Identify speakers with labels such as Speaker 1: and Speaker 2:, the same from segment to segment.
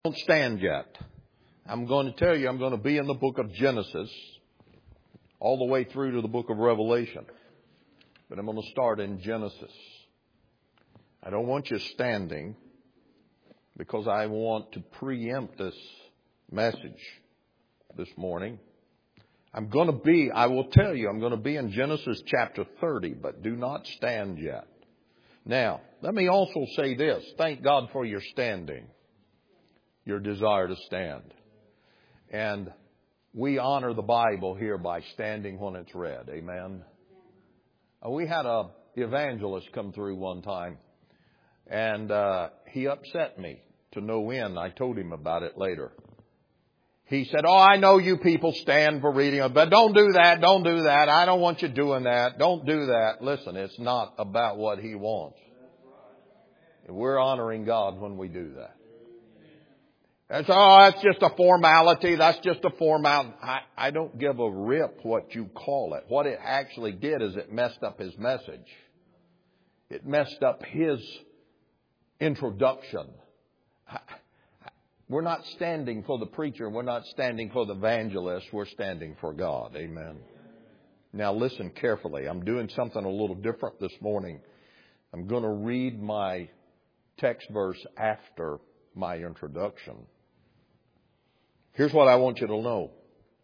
Speaker 1: Don't stand yet. I'm going to tell you, I'm going to be in the book of Genesis all the way through to the book of Revelation. But I'm going to start in Genesis. I don't want you standing because I want to preempt this message this morning. I will tell you, I'm going to be in Genesis chapter 30, but do not stand yet. Now, let me also say this. Thank God for your standing, your desire to stand. And we honor the Bible here by standing when it's read. Amen. We had an evangelist come through one time, and he upset me to no end. I told him about it later. He said, I know you people stand for reading, but don't do that, don't do that. I don't want you doing that. Don't do that. Listen, it's not about what he wants. We're honoring God when we do that. That's just a formality. That's just a formality. I don't give a rip what you call it. What it actually did is it messed up his message. It messed up his introduction. We're not standing for the preacher. We're not standing for the evangelist. We're standing for God. Amen. Now listen carefully. I'm doing something a little different this morning. I'm going to read my text verse after my introduction. Here's what I want you to know.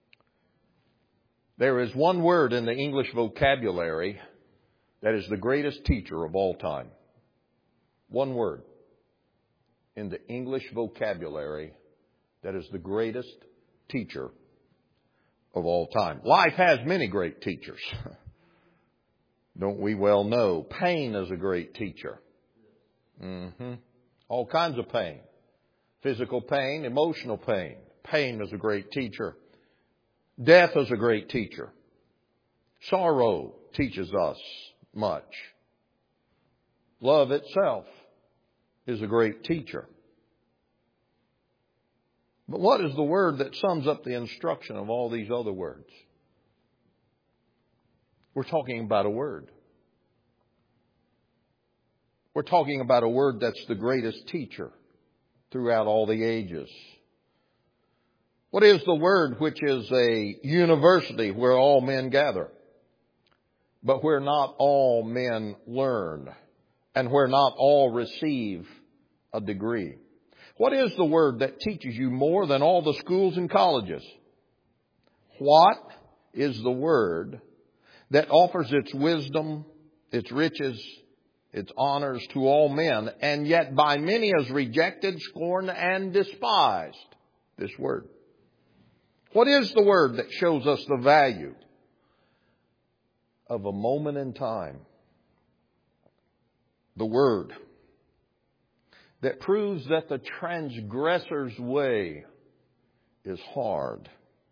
Speaker 1: There is one word in the English vocabulary that is the greatest teacher of all time. One word in the English vocabulary that is the greatest teacher of all time. Life has many great teachers. Don't we well know? Pain is a great teacher. All kinds of pain. Physical pain, emotional pain. Pain is a great teacher. Death is a great teacher. Sorrow teaches us much. Love itself is a great teacher. But what is the word that sums up the instruction of all these other words? We're talking about a word. We're talking about a word that's the greatest teacher throughout all the ages. What is the word which is a university where all men gather, but where not all men learn, and where not all receive a degree? What is the word that teaches you more than all the schools and colleges? What is the word that offers its wisdom, its riches, its honors to all men, and yet by many is rejected, scorned, and despised? This word. What is the word that shows us the value of a moment in time? The word that proves that the transgressor's way is hard,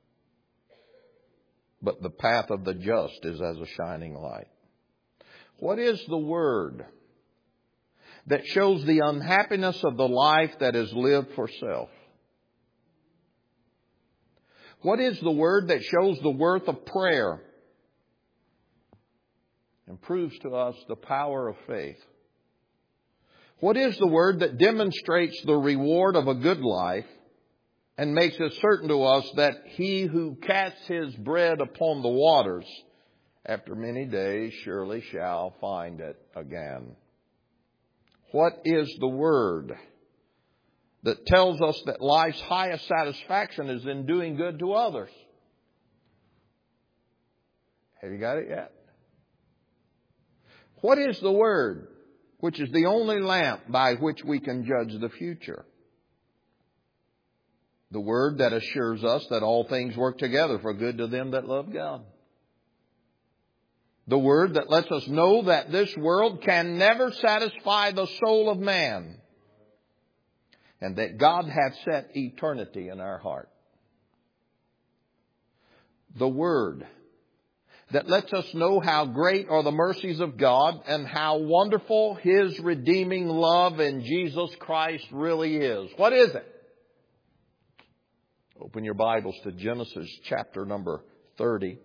Speaker 1: but the path of the just is as a shining light. What is the word that shows the unhappiness of the life that is lived for self? What is the word that shows the worth of prayer and proves to us the power of faith? What is the word that demonstrates the reward of a good life and makes it certain to us that he who casts his bread upon the waters after many days surely shall find it again? What is the word that tells us that life's highest satisfaction is in doing good to others? Have you got it yet? What is the word which is the only lamp by which we can judge the future? The word that assures us that all things work together for good to them that love God. The word that lets us know that this world can never satisfy the soul of man, and that God hath set eternity in our heart. The word that lets us know how great are the mercies of God and how wonderful His redeeming love in Jesus Christ really is. What is it? Open your Bibles to Genesis chapter number 30,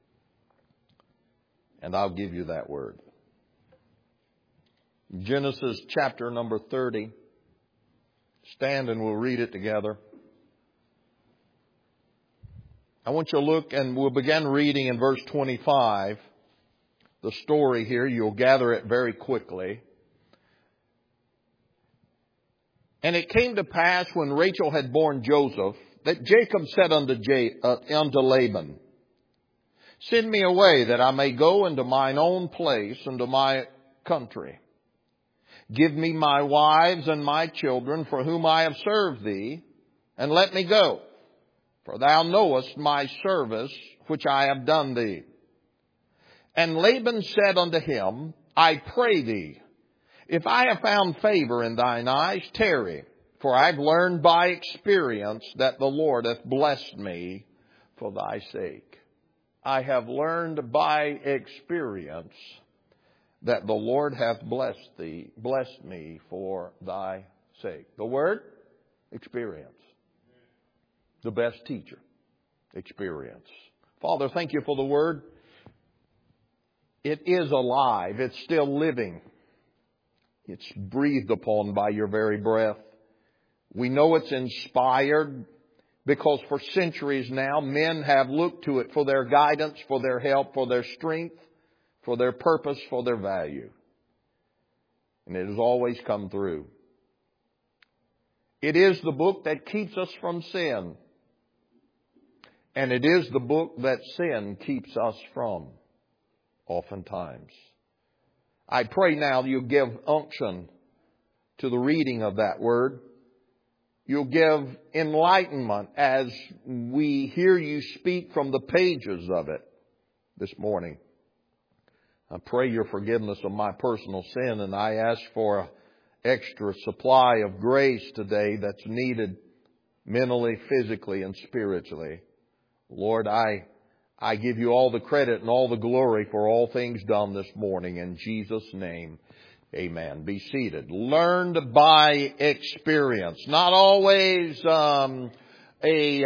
Speaker 1: and I'll give you that word. Genesis chapter number 30. Stand and we'll read it together. I want you to look, and we'll begin reading in verse 25. The story here, you'll gather it very quickly. And it came to pass when Rachel had borne Joseph, that Jacob said unto Laban, Send me away, that I may go into mine own place, into my country. Give me my wives and my children, for whom I have served thee, and let me go. For thou knowest my service, which I have done thee. And Laban said unto him, I pray thee, if I have found favor in thine eyes, tarry. For I've learned by experience that the Lord hath blessed me for thy sake. I have learned by experience that the Lord hath blessed me for thy sake. The word? Experience. The best teacher. Experience. Father, thank you for the word. It is alive. It's still living. It's breathed upon by your very breath. We know it's inspired because for centuries now men have looked to it for their guidance, for their help, for their strength, for their purpose, for their value. And it has always come through. It is the book that keeps us from sin. And it is the book that sin keeps us from, oftentimes. I pray now you'll give unction to the reading of that word. You'll give enlightenment as we hear you speak from the pages of it this morning. I pray your forgiveness of my personal sin, and I ask for an extra supply of grace today that's needed mentally, physically, and spiritually. Lord, I give you all the credit and all the glory for all things done this morning. In Jesus' name, amen. Be seated. Learned by experience. Not always a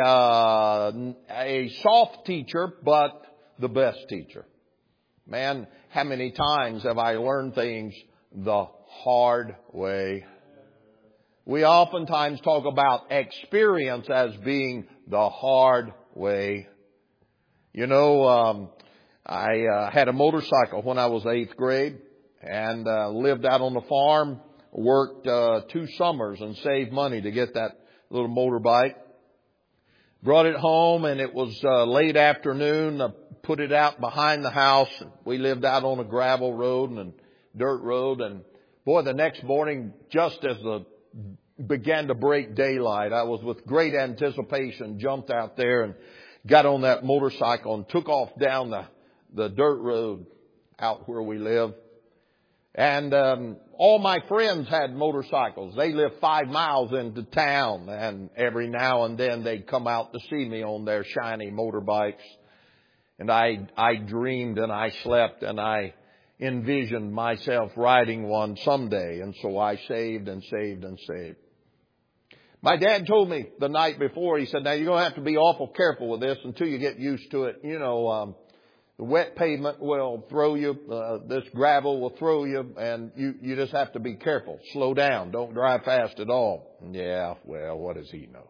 Speaker 1: soft teacher, but the best teacher. Man, how many times have I learned things the hard way? We oftentimes talk about experience as being the hard way. You know, I had a motorcycle when I was 8th grade and lived out on the farm, worked 2 summers and saved money to get that little motorbike. Brought it home, and it was late afternoon. I put it out behind the house. We lived out on a gravel road and dirt road. And boy, the next morning, just as began to break daylight, I was with great anticipation, jumped out there and got on that motorcycle and took off down the dirt road out where we live. And all my friends had motorcycles. They lived 5 miles into town, and every now and then they'd come out to see me on their shiny motorbikes. And I dreamed and I slept and I envisioned myself riding one someday. And so I saved and saved and saved. My dad told me the night before, he said, now you're going to have to be awful careful with this until you get used to it. You know, the wet pavement will throw you, this gravel will throw you, and you just have to be careful. Slow down. Don't drive fast at all. Yeah, well, what does he know?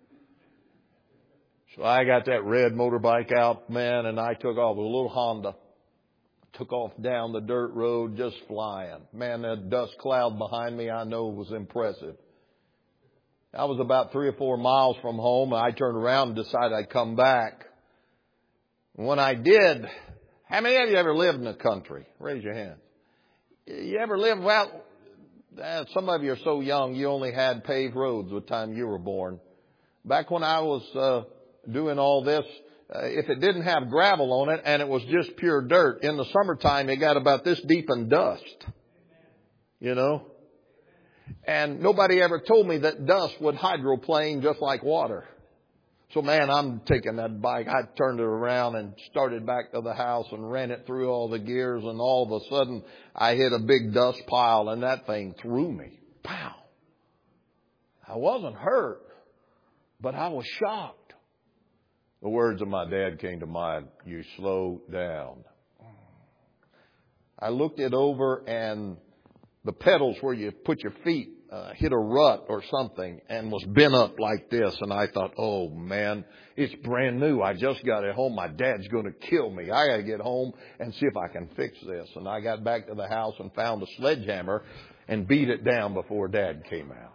Speaker 1: So I got that red motorbike out, man, and I took off with a little Honda. Took off down the dirt road just flying. Man, that dust cloud behind me I know was impressive. I was about 3 or 4 miles from home. I turned around and decided I'd come back. When I did, how many of you ever lived in the country? Raise your hand. You ever lived, well, some of you are so young you only had paved roads the time you were born. Back when I was doing all this, if it didn't have gravel on it and it was just pure dirt, in the summertime it got about this deep in dust. You know? And nobody ever told me that dust would hydroplane just like water. So man, I'm taking that bike. I turned it around and started back to the house and ran it through all the gears, and all of a sudden I hit a big dust pile and that thing threw me. Pow! I wasn't hurt, but I was shocked. The words of my dad came to mind. You slow down. I looked it over, and the pedals where you put your feet hit a rut or something and was bent up like this. And I thought, oh man, it's brand new. I just got it home. My dad's going to kill me. I got to get home and see if I can fix this. And I got back to the house and found a sledgehammer and beat it down before Dad came out.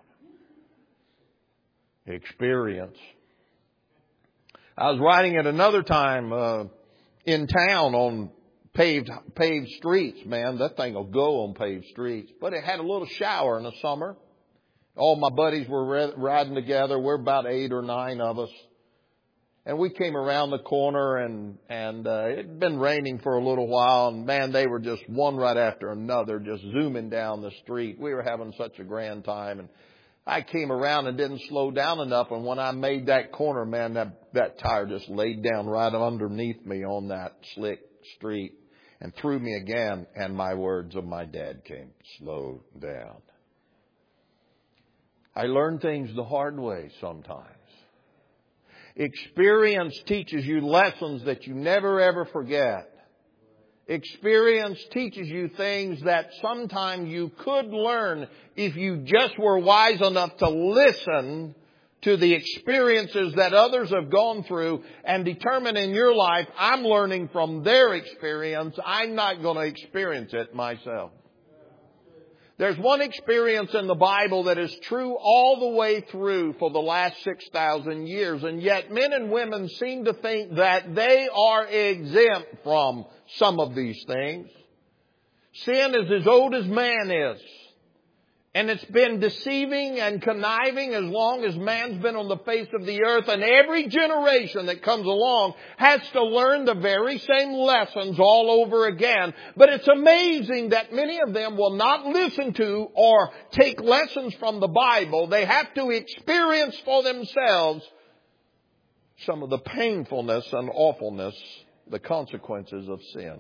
Speaker 1: Experience. I was riding at another time in town on paved streets. Man, that thing will go on paved streets. But it had a little shower in the summer. All my buddies were riding together. We're about 8 or 9 of us. And we came around the corner and it had been raining for a little while. And man, they were just one right after another, just zooming down the street. We were having such a grand time. And I came around and didn't slow down enough. And when I made that corner, man, that tire just laid down right underneath me on that slick street and threw me again. And my words of my dad came, slow down. I learn things the hard way sometimes. Experience teaches you lessons that you never ever forget. Experience teaches you things that sometimes you could learn if you just were wise enough to listen to the experiences that others have gone through and determine in your life, I'm learning from their experience. I'm not going to experience it myself. There's one experience in the Bible that is true all the way through for the last 6,000 years. And yet men and women seem to think that they are exempt from some of these things. Sin is as old as man is. And it's been deceiving and conniving as long as man's been on the face of the earth. And every generation that comes along has to learn the very same lessons all over again. But it's amazing that many of them will not listen to or take lessons from the Bible. They have to experience for themselves some of the painfulness and awfulness, the consequences of sin.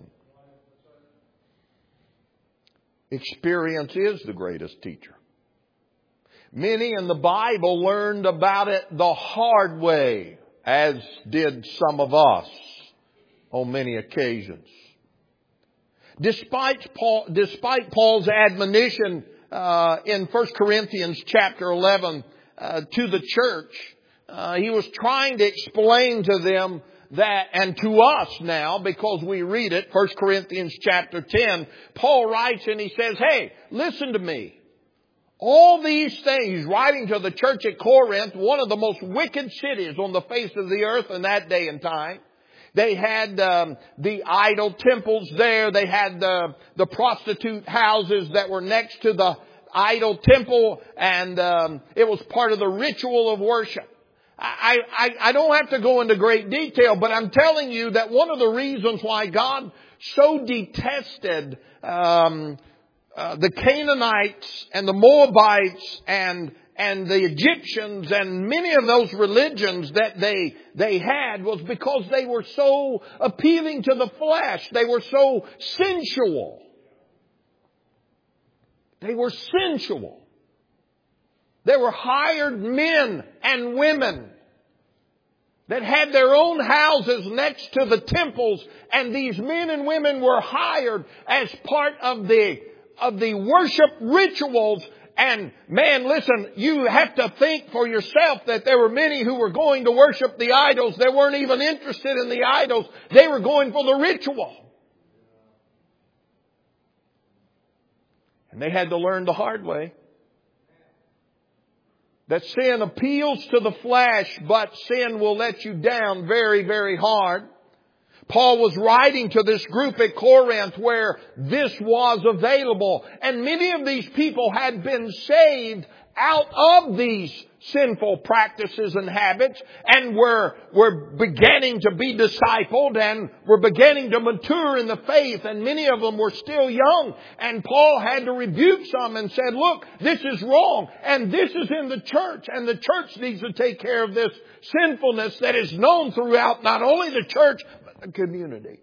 Speaker 1: Experience is the greatest teacher. Many in the Bible learned about it the hard way, as did some of us on many occasions. Despite Paul's admonition in 1 Corinthians chapter 11 to the church, he was trying to explain to them that, and to us now, because we read it, 1 Corinthians chapter 10, Paul writes and he says, hey, listen to me. All these things, writing to the church at Corinth, one of the most wicked cities on the face of the earth in that day and time. They had the idol temples there. They had the prostitute houses that were next to the idol temple, and it was part of the ritual of worship. I don't have to go into great detail, but I'm telling you that one of the reasons why God so detested the Canaanites and the Moabites and the Egyptians and many of those religions that they had was because they were so appealing to the flesh. They were so sensual. They were sensual. There were hired men and women that had their own houses next to the temples, and these men and women were hired as part of the worship rituals. And man, listen, you have to think for yourself that there were many who were going to worship the idols. They weren't even interested in the idols. They were going for the ritual. And they had to learn the hard way that sin appeals to the flesh, but sin will let you down very, very hard. Paul was writing to this group at Corinth where this was available. And many of these people had been saved out of these sinful practices and habits and were beginning to be discipled and were beginning to mature in the faith, and many of them were still young. And Paul had to rebuke some and said, look, this is wrong, and this is in the church, and the church needs to take care of this sinfulness that is known throughout not only the church but the community.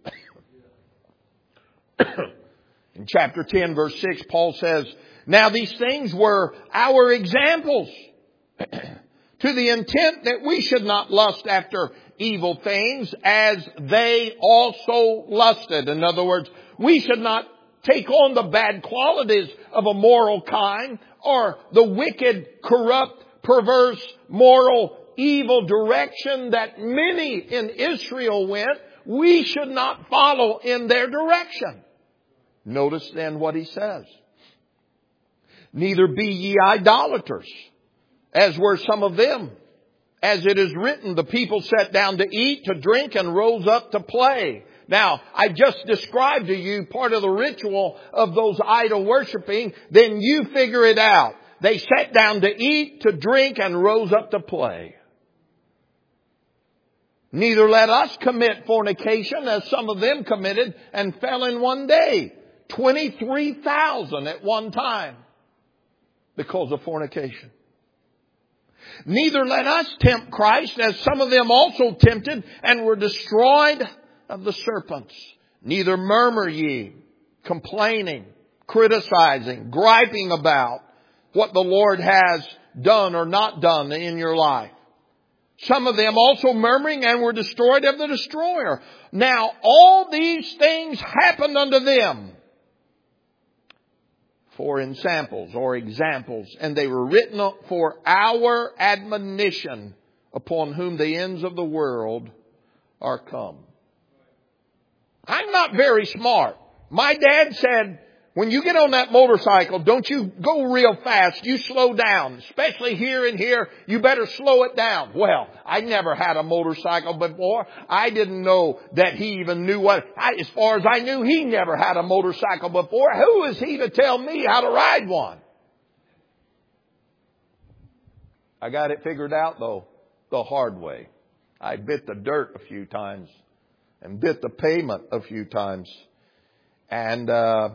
Speaker 1: In chapter 10 verse 6, Paul says, now these things were our examples to the intent that we should not lust after evil things as they also lusted. In other words, we should not take on the bad qualities of a moral kind or the wicked, corrupt, perverse, moral, evil direction that many in Israel went, we should not follow in their direction. Notice then what he says. Neither be ye idolaters, as were some of them. As it is written, the people sat down to eat, to drink, and rose up to play. Now, I just described to you part of the ritual of those idol worshiping. Then you figure it out. They sat down to eat, to drink, and rose up to play. Neither let us commit fornication, as some of them committed and fell in one day. 23,000 at one time because of fornication. Neither let us tempt Christ, as some of them also tempted and were destroyed of the serpents. Neither murmur ye, complaining, criticizing, griping about what the Lord has done or not done in your life. Some of them also murmuring and were destroyed of the destroyer. Now all these things happened unto them for ensamples or examples, and they were written for our admonition, upon whom the ends of the world are come. I'm not very smart. My dad said, when you get on that motorcycle, don't you go real fast. You slow down, especially here and here. You better slow it down. Well, I never had a motorcycle before. I didn't know that he even knew as far as I knew, he never had a motorcycle before. Who is he to tell me how to ride one? I got it figured out, though, the hard way. I bit the dirt a few times and bit the pavement a few times. And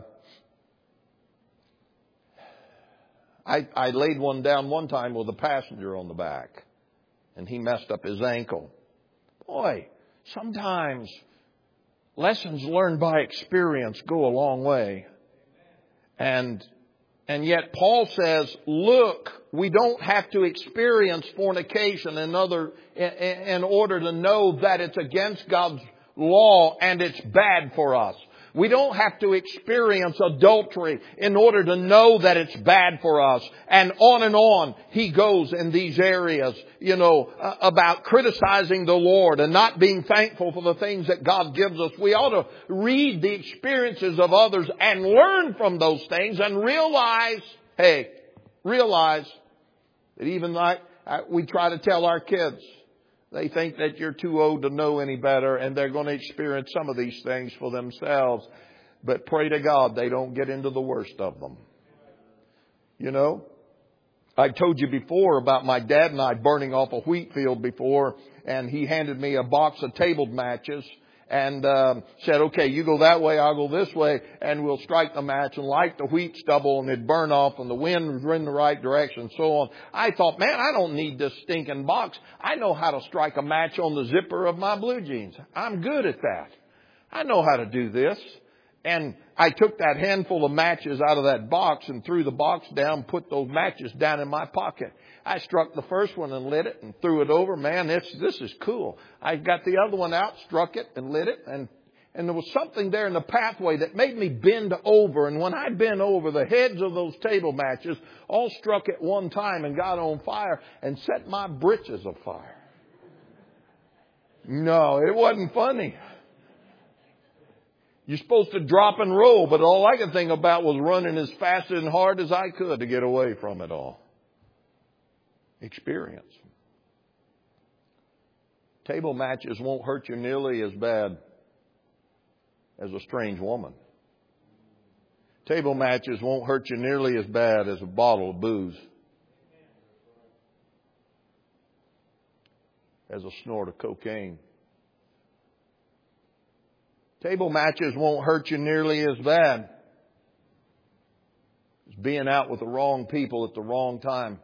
Speaker 1: I laid one down one time with a passenger on the back, and he messed up his ankle. Boy, sometimes lessons learned by experience go a long way. And yet Paul says, look, we don't have to experience fornication in order to know that it's against God's law and it's bad for us. We don't have to experience adultery in order to know that it's bad for us. And on he goes in these areas, about criticizing the Lord and not being thankful for the things that God gives us. We ought to read the experiences of others and learn from those things and realize that even like we try to tell our kids, they think that you're too old to know any better, and they're going to experience some of these things for themselves. But pray to God they don't get into the worst of them. I told you before about my dad and I burning off a wheat field before, and he handed me a box of table matches and said, okay, you go that way, I'll go this way, and we'll strike the match and light the wheat stubble, and it'd burn off, and the wind was in the right direction, and so on. I thought, man, I don't need this stinking box. I know how to strike a match on the zipper of my blue jeans. I'm good at that. I know how to do this. And I took that handful of matches out of that box and threw the box down, put those matches down in my pocket. I struck the first one and lit it and threw it over. Man, this is cool. I got the other one out, struck it and lit it. And there was something there in the pathway that made me bend over. And when I bent over, the heads of those table matches all struck at one time and got on fire and set my britches afire. No, it wasn't funny. You're supposed to drop and roll, but all I could think about was running as fast and hard as I could to get away from it all. Experience. Table matches won't hurt you nearly as bad as a strange woman. Table matches won't hurt you nearly as bad as a bottle of booze, as a snort of cocaine. Table matches won't hurt you nearly as bad as being out with the wrong people at the wrong time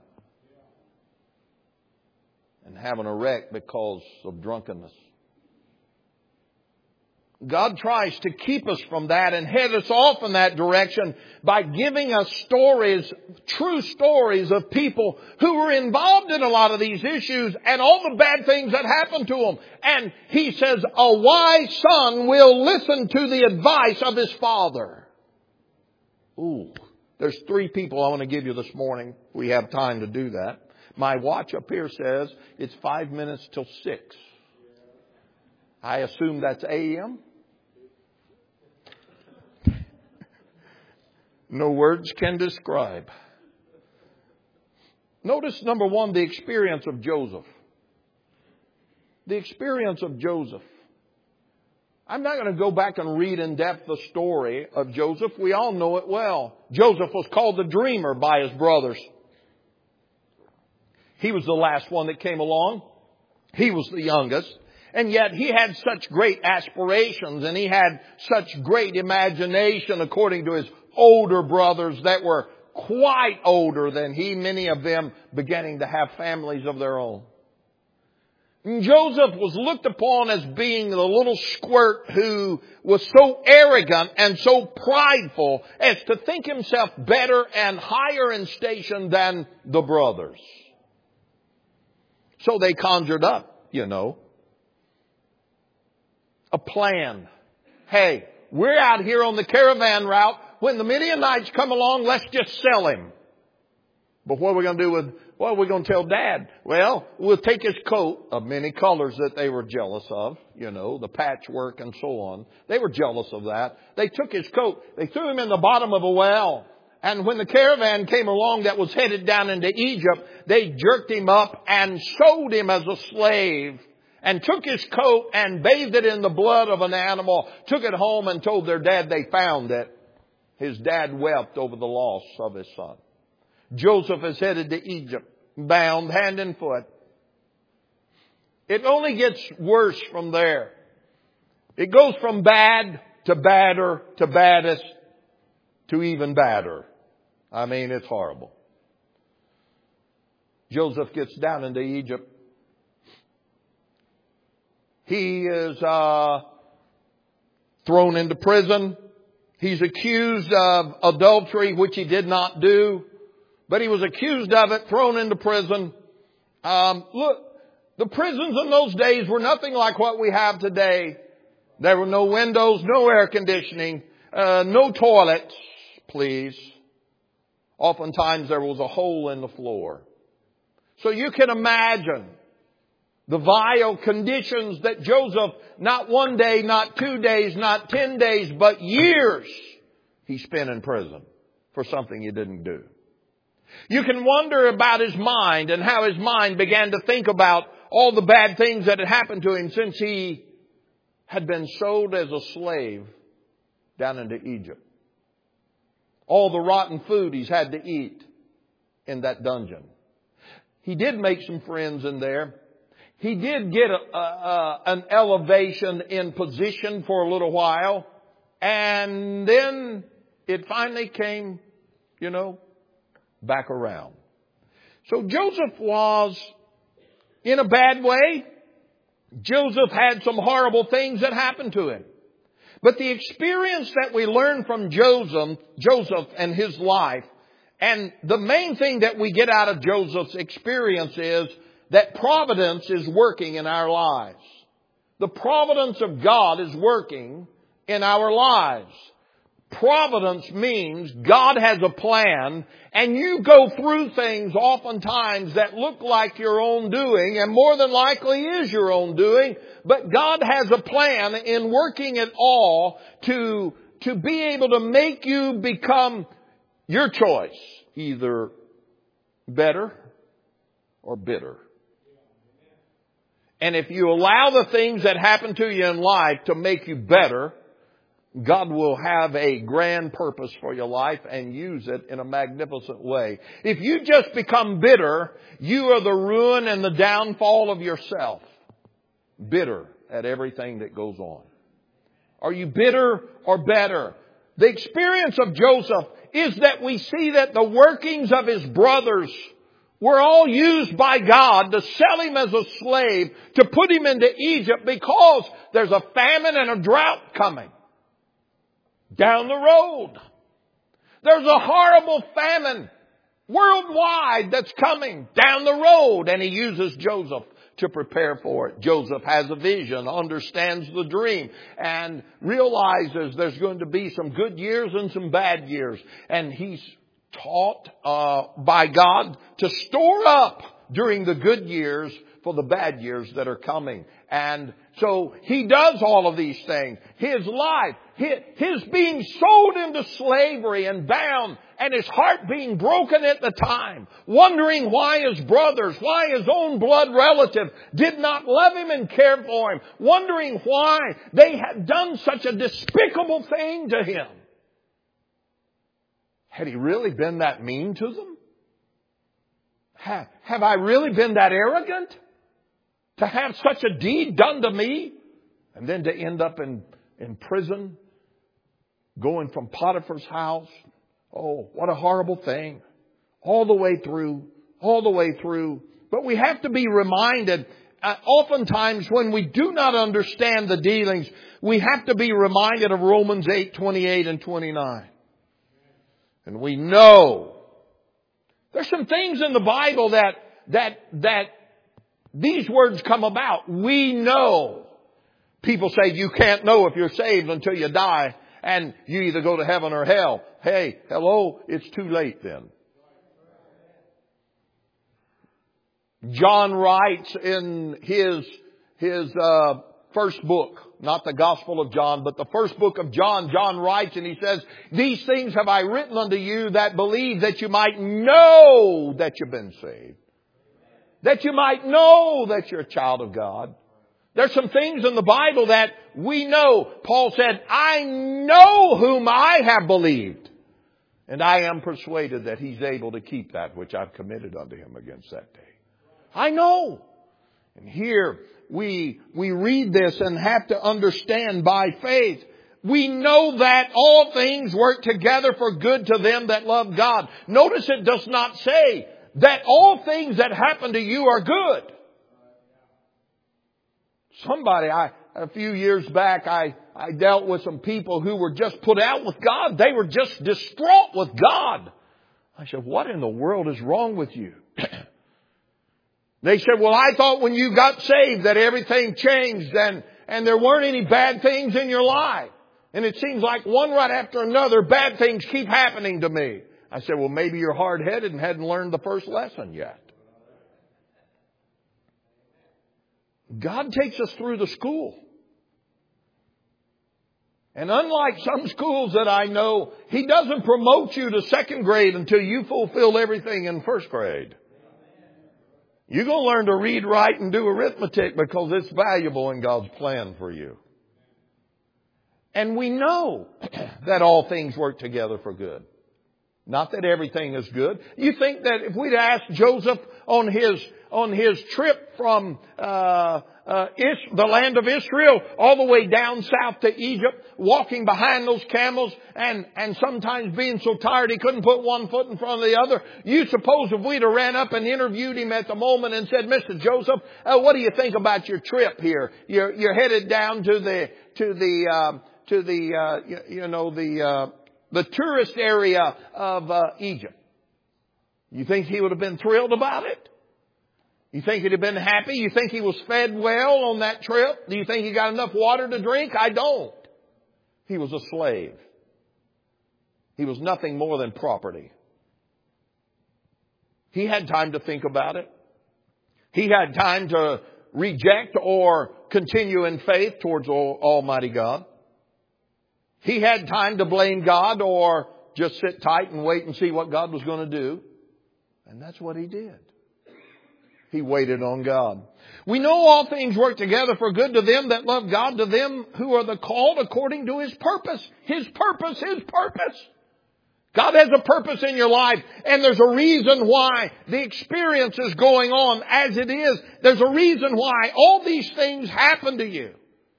Speaker 1: and having a wreck because of drunkenness. God tries to keep us from that and head us off in that direction by giving us stories, true stories of people who were involved in a lot of these issues and all the bad things that happened to them. And he says, a wise son will listen to the advice of his father. Ooh, There's 3 people I want to give you this morning. We have time to do that. My watch up here says it's 5 minutes till 6. I assume that's a.m. No words can describe. Notice, number 1, the experience of Joseph. The experience of Joseph. I'm not going to go back and read in depth the story of Joseph. We all know it well. Joseph was called the dreamer by his brothers. He was the last one that came along. He was the youngest. And yet he had such great aspirations and he had such great imagination according to his older brothers that were quite older than he, many of them beginning to have families of their own. And Joseph was looked upon as being the little squirt who was so arrogant and so prideful as to think himself better and higher in station than the brothers. So they conjured up, a plan. Hey, we're out here on the caravan route. When the Midianites come along, let's just sell him. But what are we going to do with, what are we going to tell Dad? Well, we'll take his coat of many colors that they were jealous of, the patchwork and so on. They were jealous of that. They took his coat. They threw him in the bottom of a well. And when the caravan came along that was headed down into Egypt, they jerked him up and sold him as a slave. And took his coat and bathed it in the blood of an animal. Took it home and told their dad they found it. His dad wept over the loss of his son. Joseph is headed to Egypt, bound hand and foot. It only gets worse from there. It goes from bad to badder to baddest to even badder. I mean, it's horrible. Joseph gets down into Egypt. He is thrown into prison. He's accused of adultery, which he did not do. But he was accused of it, thrown into prison. Look, the prisons in those days were nothing like what we have today. There were no windows, no air conditioning, no toilets, please. Oftentimes there was a hole in the floor. So you can imagine the vile conditions that Joseph, not 1 day, not 2 days, not 10 days, but years, he spent in prison for something he didn't do. You can wonder about his mind and how his mind began to think about all the bad things that had happened to him since he had been sold as a slave down into Egypt. All the rotten food he's had to eat in that dungeon. He did make some friends in there. He did get an elevation in position for a little while. And then it finally came, back around. So Joseph was in a bad way. Joseph had some horrible things that happened to him. But the experience that we learn from Joseph and his life, and the main thing that we get out of Joseph's experience is that providence is working in our lives. The providence of God is working in our lives. Providence means God has a plan, and you go through things oftentimes that look like your own doing, and more than likely is your own doing, but God has a plan in working it all to be able to make you become your choice, either better or bitter. And if you allow the things that happen to you in life to make you better, God will have a grand purpose for your life and use it in a magnificent way. If you just become bitter, you are the ruin and the downfall of yourself. Bitter at everything that goes on. Are you bitter or better? The experience of Joseph is that we see that the workings of his brothers were all used by God to sell him as a slave, to put him into Egypt because there's a famine and a drought coming down the road. There's a horrible famine worldwide that's coming down the road, and he uses Joseph to prepare for it. Joseph has a vision, understands the dream, and realizes there's going to be some good years and some bad years. And he's taught by God to store up during the good years for the bad years that are coming. And so He does all of these things. His life, His being sold into slavery and bound, and His heart being broken at the time, wondering why His brothers, why His own blood relative did not love Him and care for Him, wondering why they had done such a despicable thing to Him. Had He really been that mean to them? Have I really been that arrogant to have such a deed done to me? And then to end up in prison, going from Potiphar's house. Oh, what a horrible thing. All the way through. But we have to be reminded, oftentimes when we do not understand the dealings, we have to be reminded of Romans 8:28 and 29. And we know there's some things in the Bible that these words come about. We know. People say you can't know if you're saved until you die and you either go to heaven or hell. Hey, hello, it's too late then. John writes in his first book, not the Gospel of John, but the first book of John, John writes and he says, "These things have I written unto you that believe, that you might know that you've been saved." That you might know that you're a child of God. There's some things in the Bible that we know. Paul said, "I know whom I have believed, and I am persuaded that He's able to keep that which I've committed unto Him against that day." I know. And here we read this and have to understand by faith. We know that all things work together for good to them that love God. Notice it does not say that all things that happen to you are good. A few years back, I dealt with some people who were just put out with God. They were just distraught with God. I said, "What in the world is wrong with you?" They said, "Well, I thought when you got saved that everything changed and there weren't any bad things in your life. And it seems like one right after another, bad things keep happening to me." I said, "Well, maybe you're hard-headed and hadn't learned the first lesson yet." God takes us through the school. And unlike some schools that I know, He doesn't promote you to second grade until you fulfill everything in first grade. You're going to learn to read, write, and do arithmetic because it's valuable in God's plan for you. And we know that all things work together for good. Not that everything is good. You think that if we'd asked Joseph on his trip from the land of Israel all the way down south to Egypt, walking behind those camels and sometimes being so tired he couldn't put one foot in front of the other, you suppose if we'd have ran up and interviewed him at the moment and said, "Mr. Joseph, what do you think about your trip here? You're headed down to the tourist area of Egypt." You think he would have been thrilled about it? You think he'd have been happy? You think he was fed well on that trip? Do you think he got enough water to drink? I don't. He was a slave. He was nothing more than property. He had time to think about it. He had time to reject or continue in faith towards Almighty God. He had time to blame God or just sit tight and wait and see what God was going to do. And that's what he did. He waited on God. We know all things work together for good to them that love God, to them who are the called according to His purpose. His purpose, His purpose. God has a purpose in your life, and there's a reason why the experience is going on as it is. There's a reason why all these things happen to you.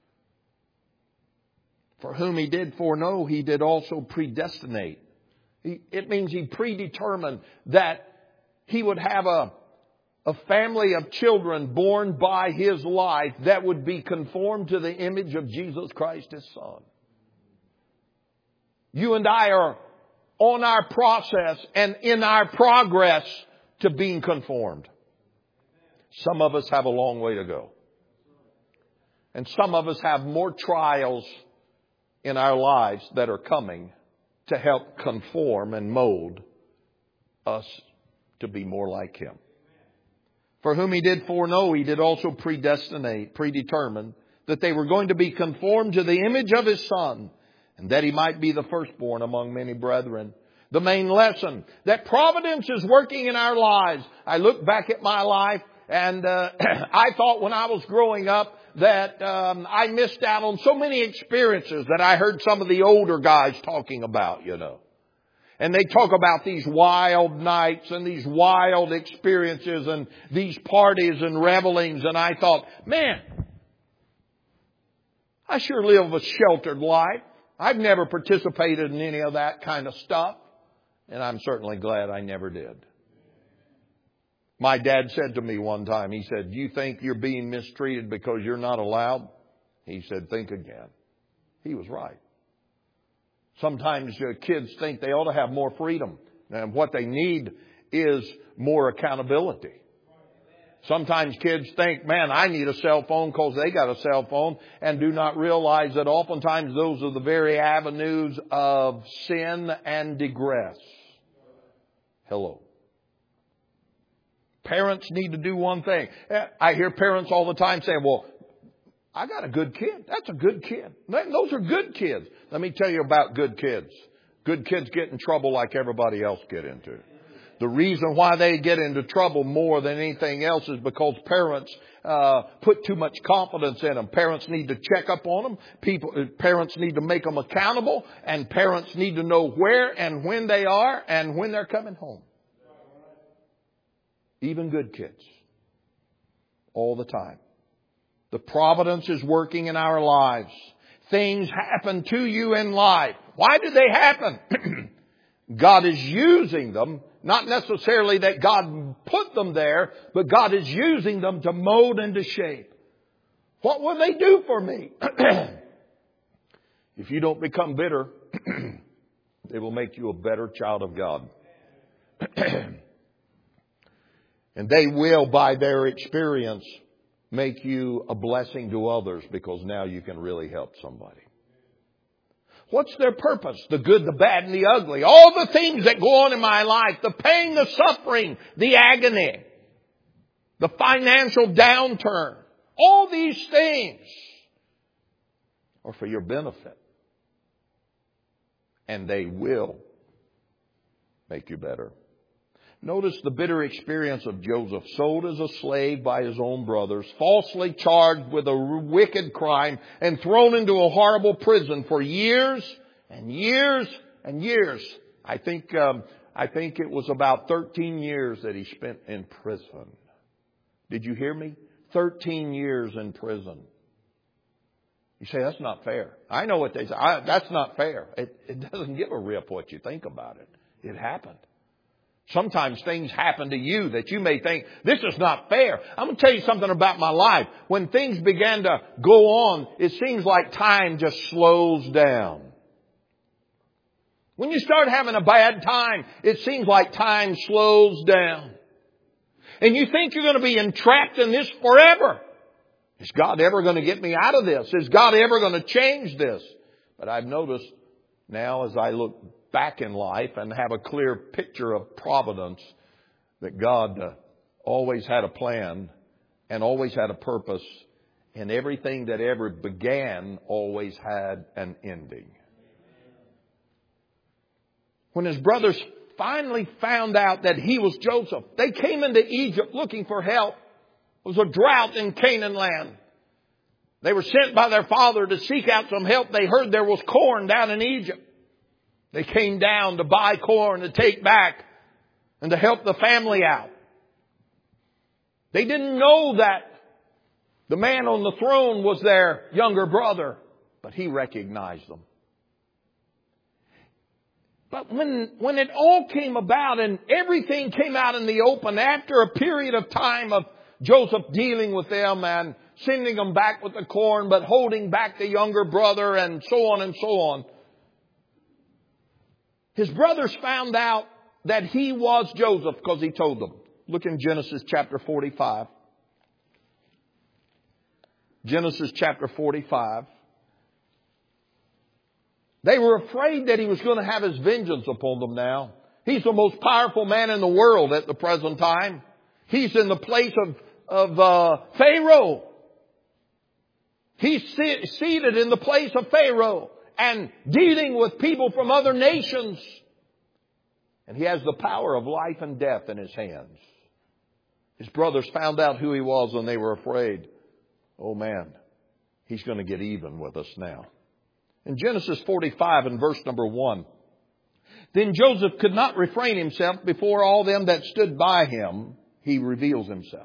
Speaker 1: For whom He did foreknow, He did also predestinate. It means He predetermined that He would have a family of children born by His life that would be conformed to the image of Jesus Christ, His Son. You and I are on our process and in our progress to being conformed. Some of us have a long way to go. And some of us have more trials in our lives that are coming to help conform and mold us to be more like Him. For whom He did foreknow, He did also predetermine that they were going to be conformed to the image of His Son, and that He might be the firstborn among many brethren. The main lesson, that providence is working in our lives. I look back at my life, and I thought when I was growing up that I missed out on so many experiences that I heard some of the older guys talking about, you know. And they talk about these wild nights and these wild experiences and these parties and revelings. And I thought, man, I sure live a sheltered life. I've never participated in any of that kind of stuff. And I'm certainly glad I never did. My dad said to me one time, he said, "Do you think you're being mistreated because you're not allowed?" He said, "Think again." He was right. Sometimes kids think they ought to have more freedom. And what they need is more accountability. Sometimes kids think, man, I need a cell phone because they got a cell phone, and do not realize that oftentimes those are the very avenues of sin and digress. Hello. Parents need to do one thing. I hear parents all the time saying, well, I got a good kid. That's a good kid. Those are good kids. Let me tell you about good kids. Good kids get in trouble like everybody else get into. The reason why they get into trouble more than anything else is because parents put too much confidence in them. Parents need to check up on them. Parents need to make them accountable. And parents need to know where and when they are and when they're coming home. Even good kids. All the time. The providence is working in our lives. Things happen to you in life. Why do they happen? God is using them. Not necessarily that God put them there, but God is using them to mold and to shape. What will they do for me? If you don't become bitter, they will make you a better child of God. And they will, by their experience, make you a blessing to others, because now you can really help somebody. What's their purpose? The good, the bad, and the ugly. All the things that go on in my life. The pain, the suffering, the agony. The financial downturn. All these things are for your benefit. And they will make you better. Notice the bitter experience of Joseph, sold as a slave by his own brothers, falsely charged with a wicked crime, and thrown into a horrible prison for years and years and years. I think it was about 13 years that he spent in prison. Did you hear me? 13 years in prison. You say, that's not fair. I know what they say. That's not fair. It doesn't give a rip what you think about it. It happened. Sometimes things happen to you that you may think, this is not fair. I'm going to tell you something about my life. When things began to go on, it seems like time just slows down. When you start having a bad time, it seems like time slows down. And you think you're going to be entrapped in this forever. Is God ever going to get me out of this? Is God ever going to change this? But I've noticed now, as I look back in life and have a clear picture of providence, that God always had a plan and always had a purpose, and everything that ever began always had an ending. When his brothers finally found out that he was Joseph, they came into Egypt looking for help. There was a drought in Canaan land. They were sent by their father to seek out some help. They heard there was corn down in Egypt. They came down to buy corn to take back and to help the family out. They didn't know that the man on the throne was their younger brother, but he recognized them. But when it all came about and everything came out in the open, after a period of time of Joseph dealing with them and sending them back with the corn, but holding back the younger brother and so on and so on, his brothers found out that he was Joseph because he told them. Look in Genesis chapter 45. Genesis chapter 45. They were afraid that he was going to have his vengeance upon them now. He's the most powerful man in the world at the present time. He's in the place of Pharaoh. He's seated in the place of Pharaoh and dealing with people from other nations. And he has the power of life and death in his hands. His brothers found out who he was and they were afraid. Oh man, he's going to get even with us now. In Genesis 45 and verse number 1. Then Joseph could not refrain himself before all them that stood by him. He reveals himself.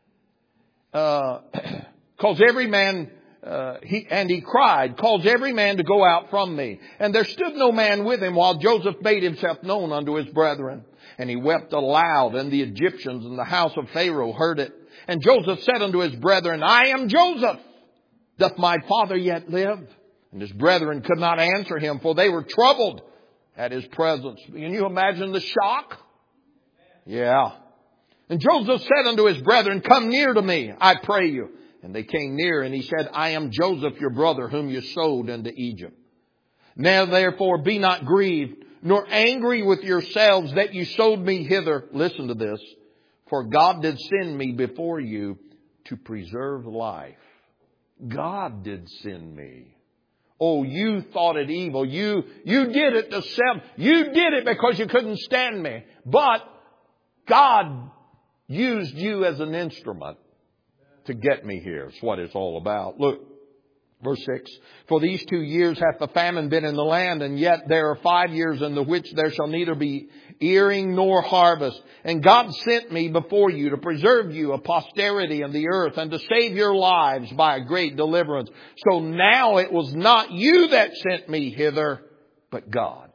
Speaker 1: Cause every man, he cried, cause every man to go out from me. And there stood no man with him while Joseph made himself known unto his brethren. And he wept aloud, and the Egyptians in the house of Pharaoh heard it. And Joseph said unto his brethren, I am Joseph. Doth my father yet live? And his brethren could not answer him, for they were troubled at his presence. Can you imagine the shock? Yeah. And Joseph said unto his brethren, come near to me, I pray you. And they came near, and he said, I am Joseph your brother, whom you sold into Egypt. Now therefore be not grieved, nor angry with yourselves that you sold me hither. Listen to this. For God did send me before you to preserve life. God did send me. Oh, you thought it evil. You did it to self. You did it because you couldn't stand me. But God used you as an instrument to get me here. It's what it's all about. Look, verse 6. For these 2 years hath the famine been in the land, and yet there are 5 years in the which there shall neither be earing nor harvest. And God sent me before you to preserve you a posterity in the earth, and to save your lives by a great deliverance. So now it was not you that sent me hither, but God.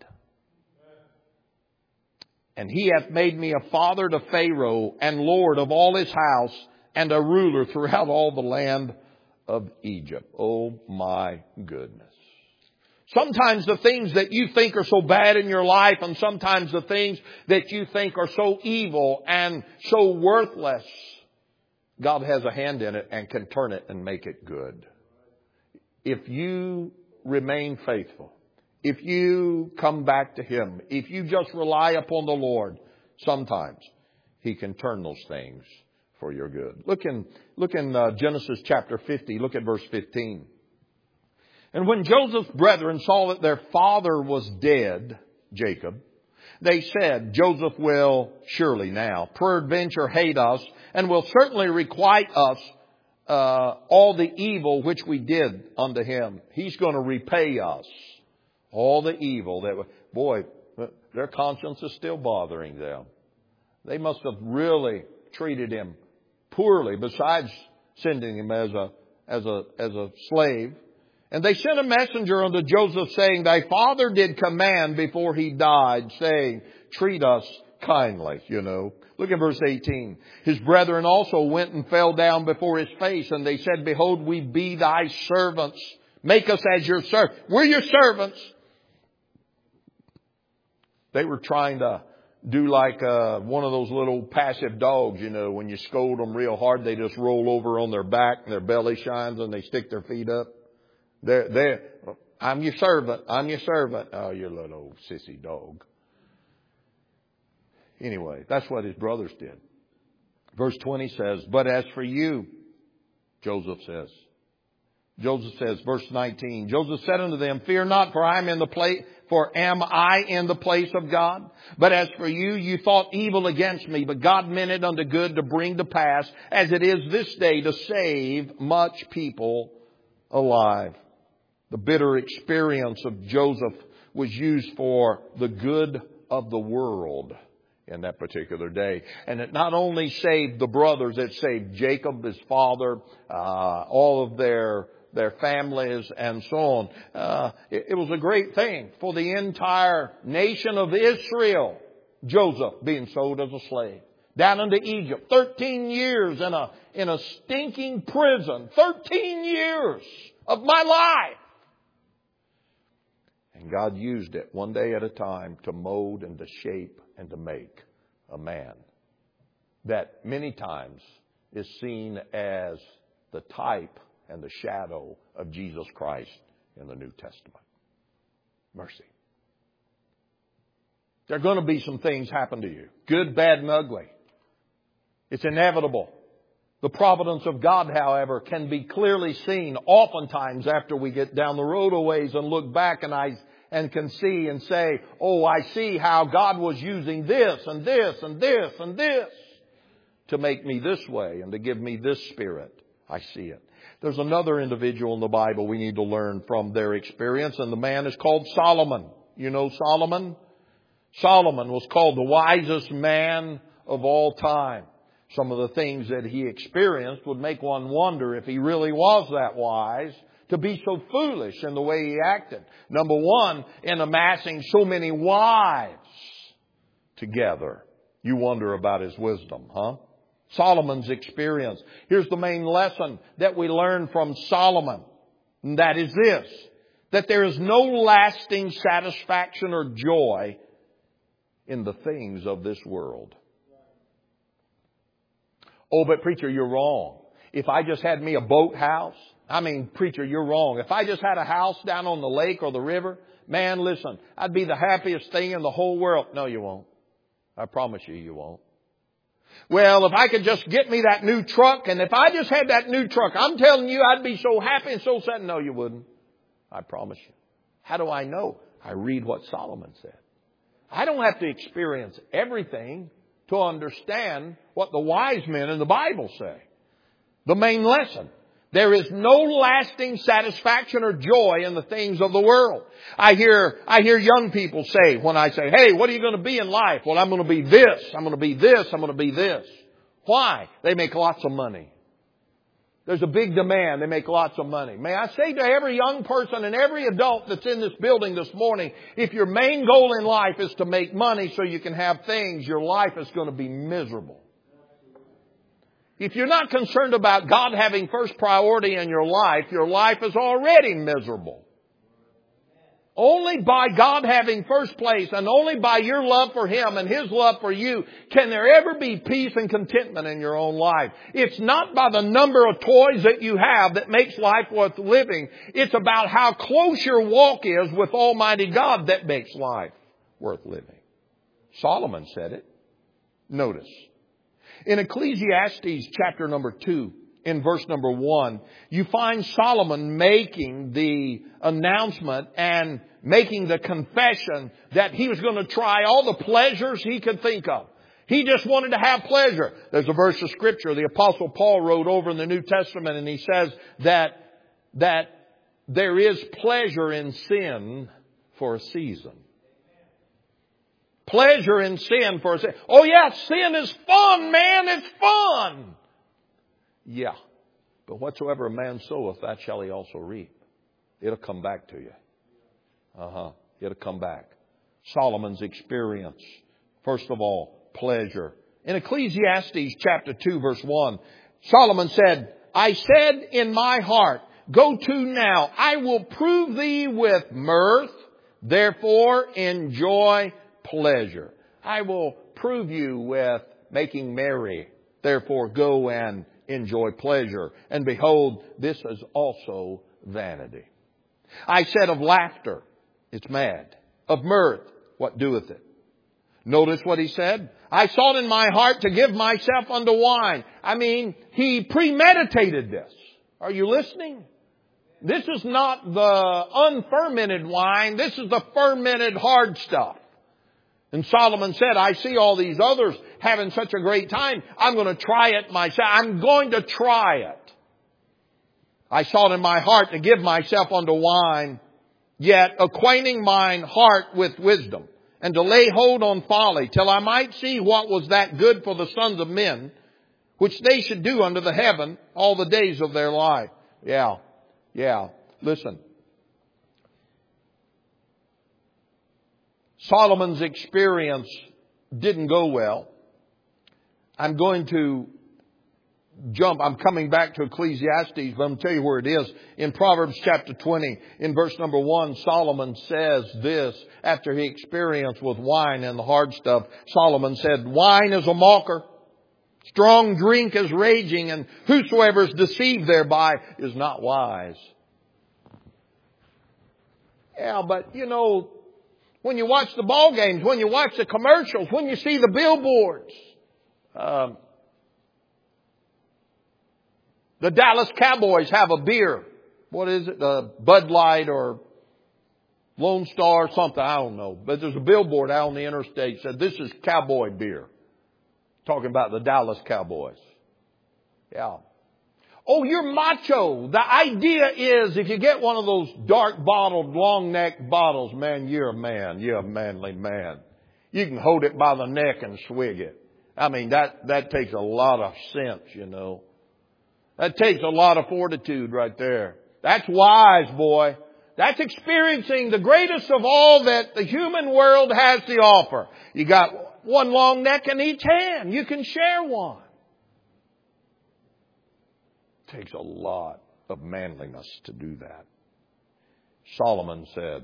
Speaker 1: And he hath made me a father to Pharaoh, and lord of all his house, and a ruler throughout all the land of Egypt. Oh my goodness. Sometimes the things that you think are so bad in your life, and sometimes the things that you think are so evil and so worthless, God has a hand in it and can turn it and make it good. If you remain faithful, if you come back to Him, if you just rely upon the Lord, sometimes He can turn those things for your good. Look in Genesis chapter 50. Look at verse 15. And when Joseph's brethren saw that their father was dead, Jacob, they said, Joseph will surely now peradventure hate us, and will certainly requite us all the evil which we did unto him. He's going to repay us all the evil that, boy, their conscience is still bothering them. They must have really treated him poorly, besides sending him as a slave. And they sent a messenger unto Joseph, saying, Thy father did command before he died, saying, Treat us kindly, Look at verse 18. His brethren also went and fell down before his face, and they said, Behold, we be thy servants. Make us as your servants. We're your servants. They were trying to do like one of those little passive dogs, when you scold them real hard, they just roll over on their back and their belly shines and they stick their feet up. I'm your servant. I'm your servant. Oh, you little old sissy dog. Anyway, that's what his brothers did. Verse 20 says, But as for you, Joseph says, verse 19, Joseph said unto them, Fear not, for am I in the place of God? But as for you, you thought evil against me, but God meant it unto good to bring to pass, as it is this day, to save much people alive. The bitter experience of Joseph was used for the good of the world in that particular day. And it not only saved the brothers, it saved Jacob, his father, all of their families and so on. It was a great thing for the entire nation of Israel, Joseph being sold as a slave down into Egypt. 13 years in a stinking prison. 13 years of my life. And God used it one day at a time to mold and to shape and to make a man that many times is seen as the type and the shadow of Jesus Christ in the New Testament. Mercy. There are going to be some things happen to you. Good, bad, and ugly. It's inevitable. The providence of God, however, can be clearly seen oftentimes after we get down the road a ways and look back and can see and say, oh, I see how God was using this and this and this and this to make me this way and to give me this spirit. I see it. There's another individual in the Bible we need to learn from their experience, and the man is called Solomon. You know Solomon? Solomon was called the wisest man of all time. Some of the things that he experienced would make one wonder if he really was that wise to be so foolish in the way he acted. Number one, in amassing so many wives together. You wonder about his wisdom, huh? Solomon's experience. Here's the main lesson that we learn from Solomon. And that is this. That there is no lasting satisfaction or joy in the things of this world. Oh, but preacher, you're wrong. If I just had me a boathouse, preacher, you're wrong. If I just had a house down on the lake or the river, man, listen, I'd be the happiest thing in the whole world. No, you won't. I promise you, you won't. Well, if I could just get me that new truck, and if I just had that new truck, I'm telling you, I'd be so happy and so sad. No, you wouldn't. I promise you. How do I know? I read what Solomon said. I don't have to experience everything to understand what the wise men in the Bible say. The main lesson. There is no lasting satisfaction or joy in the things of the world. I hear young people say, when I say, hey, what are you going to be in life? Well, I'm going to be this. I'm going to be this. I'm going to be this. Why? They make lots of money. There's a big demand. They make lots of money. May I say to every young person and every adult that's in this building this morning, if your main goal in life is to make money so you can have things, your life is going to be miserable. If you're not concerned about God having first priority in your life is already miserable. Only by God having first place and only by your love for Him and His love for you can there ever be peace and contentment in your own life. It's not by the number of toys that you have that makes life worth living. It's about how close your walk is with Almighty God that makes life worth living. Solomon said it. Notice. In Ecclesiastes chapter number 2, in verse number 1, you find Solomon making the announcement and making the confession that he was going to try all the pleasures he could think of. He just wanted to have pleasure. There's a verse of Scripture the Apostle Paul wrote over in the New Testament, and he says that there is pleasure in sin for a season. Pleasure in sin for a season. Oh yeah, sin is fun, man. It's fun. Yeah. But whatsoever a man soweth, that shall he also reap. It'll come back to you. It'll come back. Solomon's experience. First of all, pleasure. In Ecclesiastes chapter 2 verse 1, Solomon said, I said in my heart, go to now. I will prove thee with mirth. Therefore enjoy pleasure. I will prove you with making merry. Therefore go and enjoy pleasure. And behold, this is also vanity. I said of laughter, it's mad. Of mirth, what doeth it? Notice what he said. I sought in my heart to give myself unto wine. He premeditated this. Are you listening? This is not the unfermented wine. This is the fermented hard stuff. And Solomon said, I see all these others having such a great time. I'm going to try it myself. I'm going to try it. I sought in my heart to give myself unto wine, yet acquainting mine heart with wisdom, and to lay hold on folly, till I might see what was that good for the sons of men, which they should do under the heaven all the days of their life. Yeah. Listen. Solomon's experience didn't go well. I'm going to jump. I'm coming back to Ecclesiastes, but I'm going to tell you where it is. In Proverbs chapter 20, in verse number 1, Solomon says this, after he experienced with wine and the hard stuff. Solomon said, wine is a mocker. Strong drink is raging, and whosoever is deceived thereby is not wise. Yeah, but when you watch the ball games, when you watch the commercials, when you see the billboards. The Dallas Cowboys have a beer. What is it? Bud Light or Lone Star or something. I don't know. But there's a billboard out on the interstate that said, this is cowboy beer. Talking about the Dallas Cowboys. Yeah. Oh, you're macho. The idea is if you get one of those dark bottled, long neck bottles, man, you're a man. You're a manly man. You can hold it by the neck and swig it. I mean, that takes a lot of sense, you know. That takes a lot of fortitude right there. That's wise, boy. That's experiencing the greatest of all that the human world has to offer. You got one long neck in each hand. You can share one. It takes a lot of manliness to do that. Solomon said,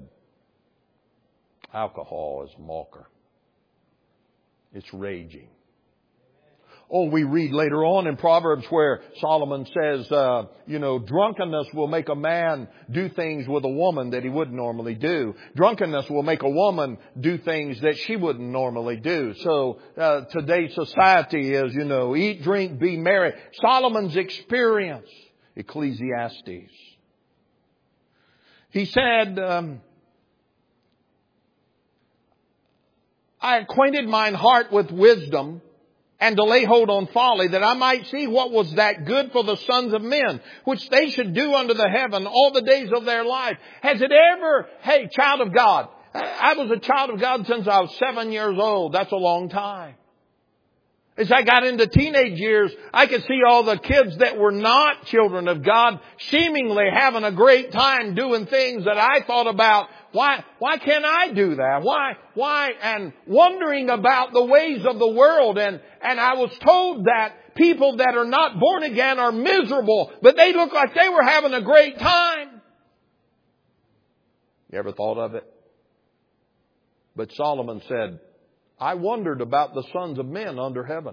Speaker 1: alcohol is mocker. It's raging. Oh, we read later on in Proverbs where Solomon says, drunkenness will make a man do things with a woman that he wouldn't normally do. Drunkenness will make a woman do things that she wouldn't normally do. So today's society is, eat, drink, be merry. Solomon's experience, Ecclesiastes. He said, I acquainted mine heart with wisdom, and to lay hold on folly, that I might see what was that good for the sons of men, which they should do unto the heaven all the days of their life. Has it ever, hey, child of God, I was a child of God since I was 7 years old. That's a long time. As I got into teenage years, I could see all the kids that were not children of God seemingly having a great time doing things that I thought about, why can't I do that? Why? And wondering about the ways of the world. And I was told that people that are not born again are miserable, but they look like they were having a great time. You ever thought of it? But Solomon said, I wondered about the sons of men under heaven.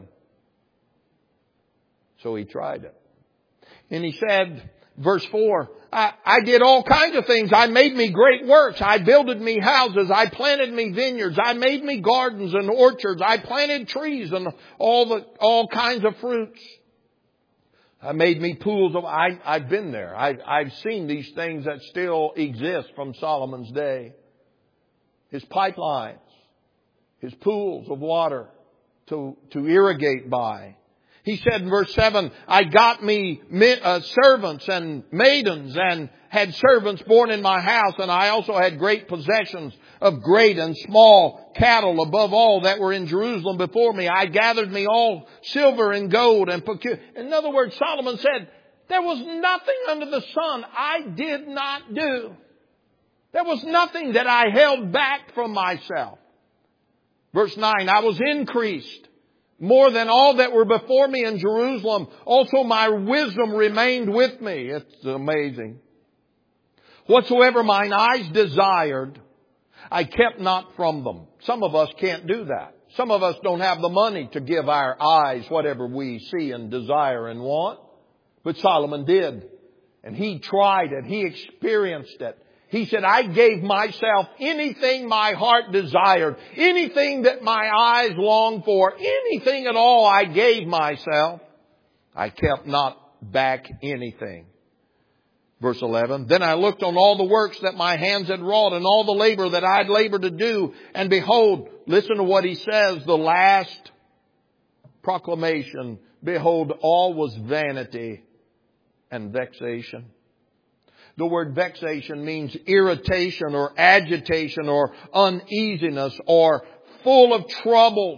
Speaker 1: So he tried it. And he said, verse 4, I did all kinds of things. I made me great works. I builded me houses. I planted me vineyards. I made me gardens and orchards. I planted trees and all kinds of fruits. I made me pools of, I've been there. I've seen these things that still exist from Solomon's day. His pipelines, his pools of water to irrigate by. He said in verse 7, I got me servants and maidens and had servants born in my house. And I also had great possessions of great and small cattle above all that were in Jerusalem before me. I gathered me all silver and gold and procured. In other words, Solomon said, there was nothing under the sun I did not do. There was nothing that I held back from myself. Verse 9, I was increased more than all that were before me in Jerusalem. Also my wisdom remained with me. It's amazing. Whatsoever mine eyes desired, I kept not from them. Some of us can't do that. Some of us don't have the money to give our eyes whatever we see and desire and want. But Solomon did. And he tried it. He experienced it. He said, I gave myself anything my heart desired, anything that my eyes longed for, anything at all I gave myself. I kept not back anything. Verse 11, then I looked on all the works that my hands had wrought and all the labor that I had labored to do. And behold, listen to what he says, the last proclamation. Behold, all was vanity and vexation. The word vexation means irritation or agitation or uneasiness or full of troubles.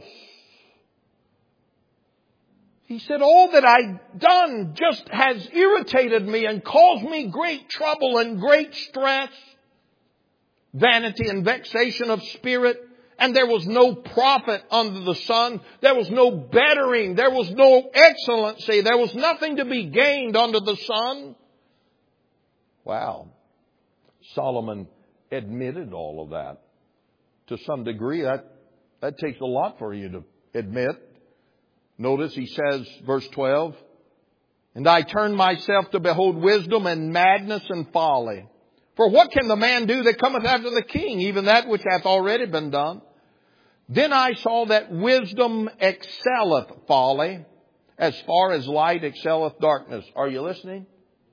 Speaker 1: He said, all that I've done just has irritated me and caused me great trouble and great stress. Vanity and vexation of spirit. And there was no profit under the sun. There was no bettering. There was no excellency. There was nothing to be gained under the sun. Wow. Solomon admitted all of that. To some degree, that takes a lot for you to admit. Notice he says, verse 12, and I turned myself to behold wisdom and madness and folly. For what can the man do that cometh after the king? Even that which hath already been done. Then I saw that wisdom excelleth folly, as far as light excelleth darkness. Are you listening?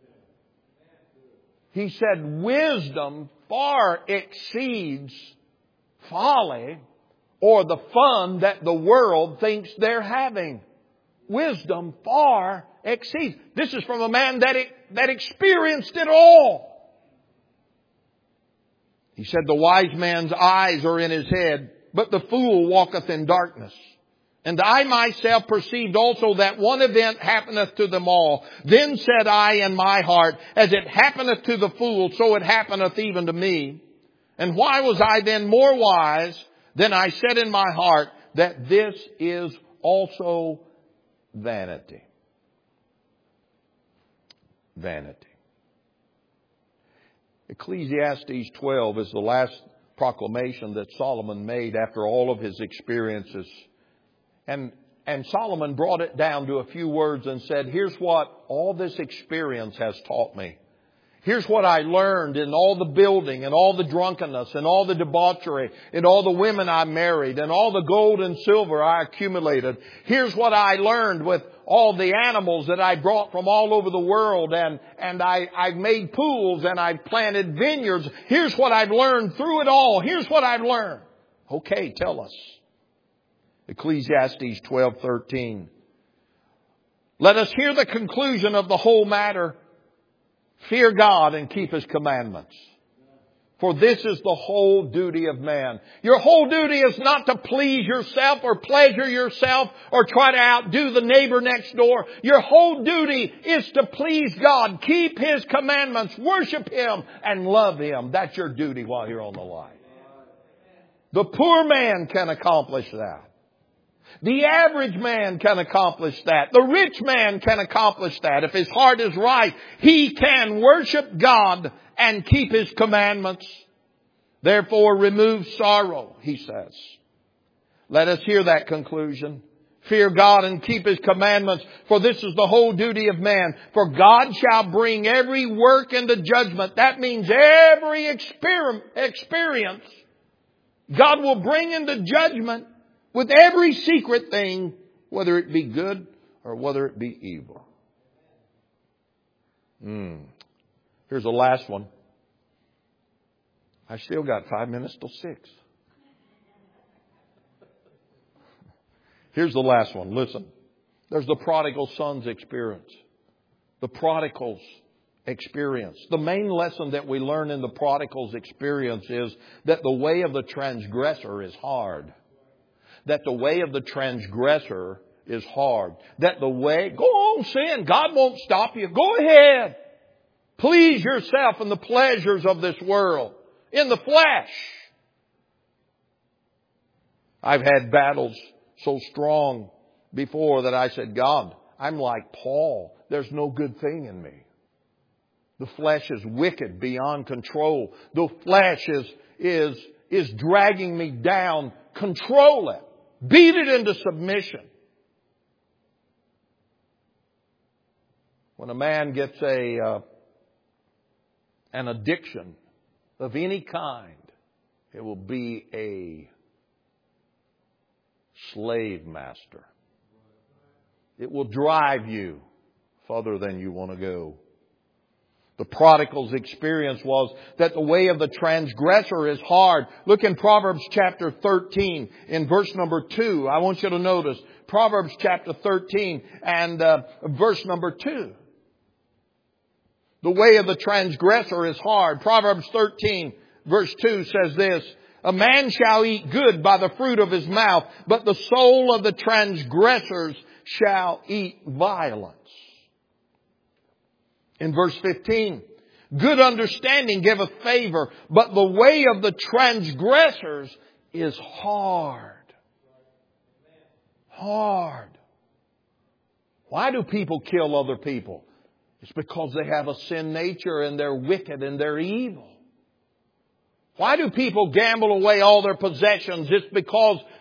Speaker 1: He said wisdom far exceeds folly, or the fun that the world thinks they're having. Wisdom far exceeds. This is from a man that experienced it all. He said, the wise man's eyes are in his head, but the fool walketh in darkness. And I myself perceived also that one event happeneth to them all. Then said I in my heart, as it happeneth to the fool, so it happeneth even to me. And why was I then more wise than I said in my heart that this is also vanity? Vanity. Ecclesiastes 12 is the last proclamation that Solomon made after all of his experiences. And Solomon brought it down to a few words and said, here's what all this experience has taught me. Here's what I learned in all the building and all the drunkenness and all the debauchery and all the women I married and all the gold and silver I accumulated. Here's what I learned with all the animals that I brought from all over the world, and I've made pools and I've planted vineyards. Here's what I've learned through it all. Here's what I've learned. Okay, tell us. Ecclesiastes 12:13. Let us hear the conclusion of the whole matter. Fear God and keep His commandments. For this is the whole duty of man. Your whole duty is not to please yourself or pleasure yourself or try to outdo the neighbor next door. Your whole duty is to please God. Keep His commandments. Worship Him and love Him. That's your duty while you're on the line. The poor man can accomplish that. The average man can accomplish that. The rich man can accomplish that. If his heart is right, he can worship God and keep His commandments. Therefore, remove sorrow, he says. Let us hear that conclusion. Fear God and keep His commandments, for this is the whole duty of man. For God shall bring every work into judgment. That means every experience God will bring into judgment with every secret thing, whether it be good or whether it be evil. Here's the last one. I still got 5 minutes till 6. Here's the last one. Listen. There's the prodigal son's experience. The prodigal's experience. The main lesson that we learn in the prodigal's experience is that the way of the transgressor is hard. That the way of the transgressor is hard. That the way, go on, sin. God won't stop you. Go ahead. Please yourself in the pleasures of this world. In the flesh. I've had battles so strong before that I said, God, I'm like Paul. There's no good thing in me. The flesh is wicked beyond control. The flesh is dragging me down. Control it. Beat it into submission. When a man gets an addiction of any kind, it will be a slave master. It will drive you further than you want to go. The prodigal's experience was that the way of the transgressor is hard. Look in Proverbs chapter 13 in verse number 2. I want you to notice Proverbs chapter 13 and verse number 2. The way of the transgressor is hard. Proverbs 13 verse 2 says this. A man shall eat good by the fruit of his mouth, but the soul of the transgressors shall eat violence. In verse 15, good understanding giveth favor, but the way of the transgressors is hard. Hard. Why do people kill other people? It's because they have a sin nature and they're wicked and they're evil. Why do people gamble away all their possessions? It's because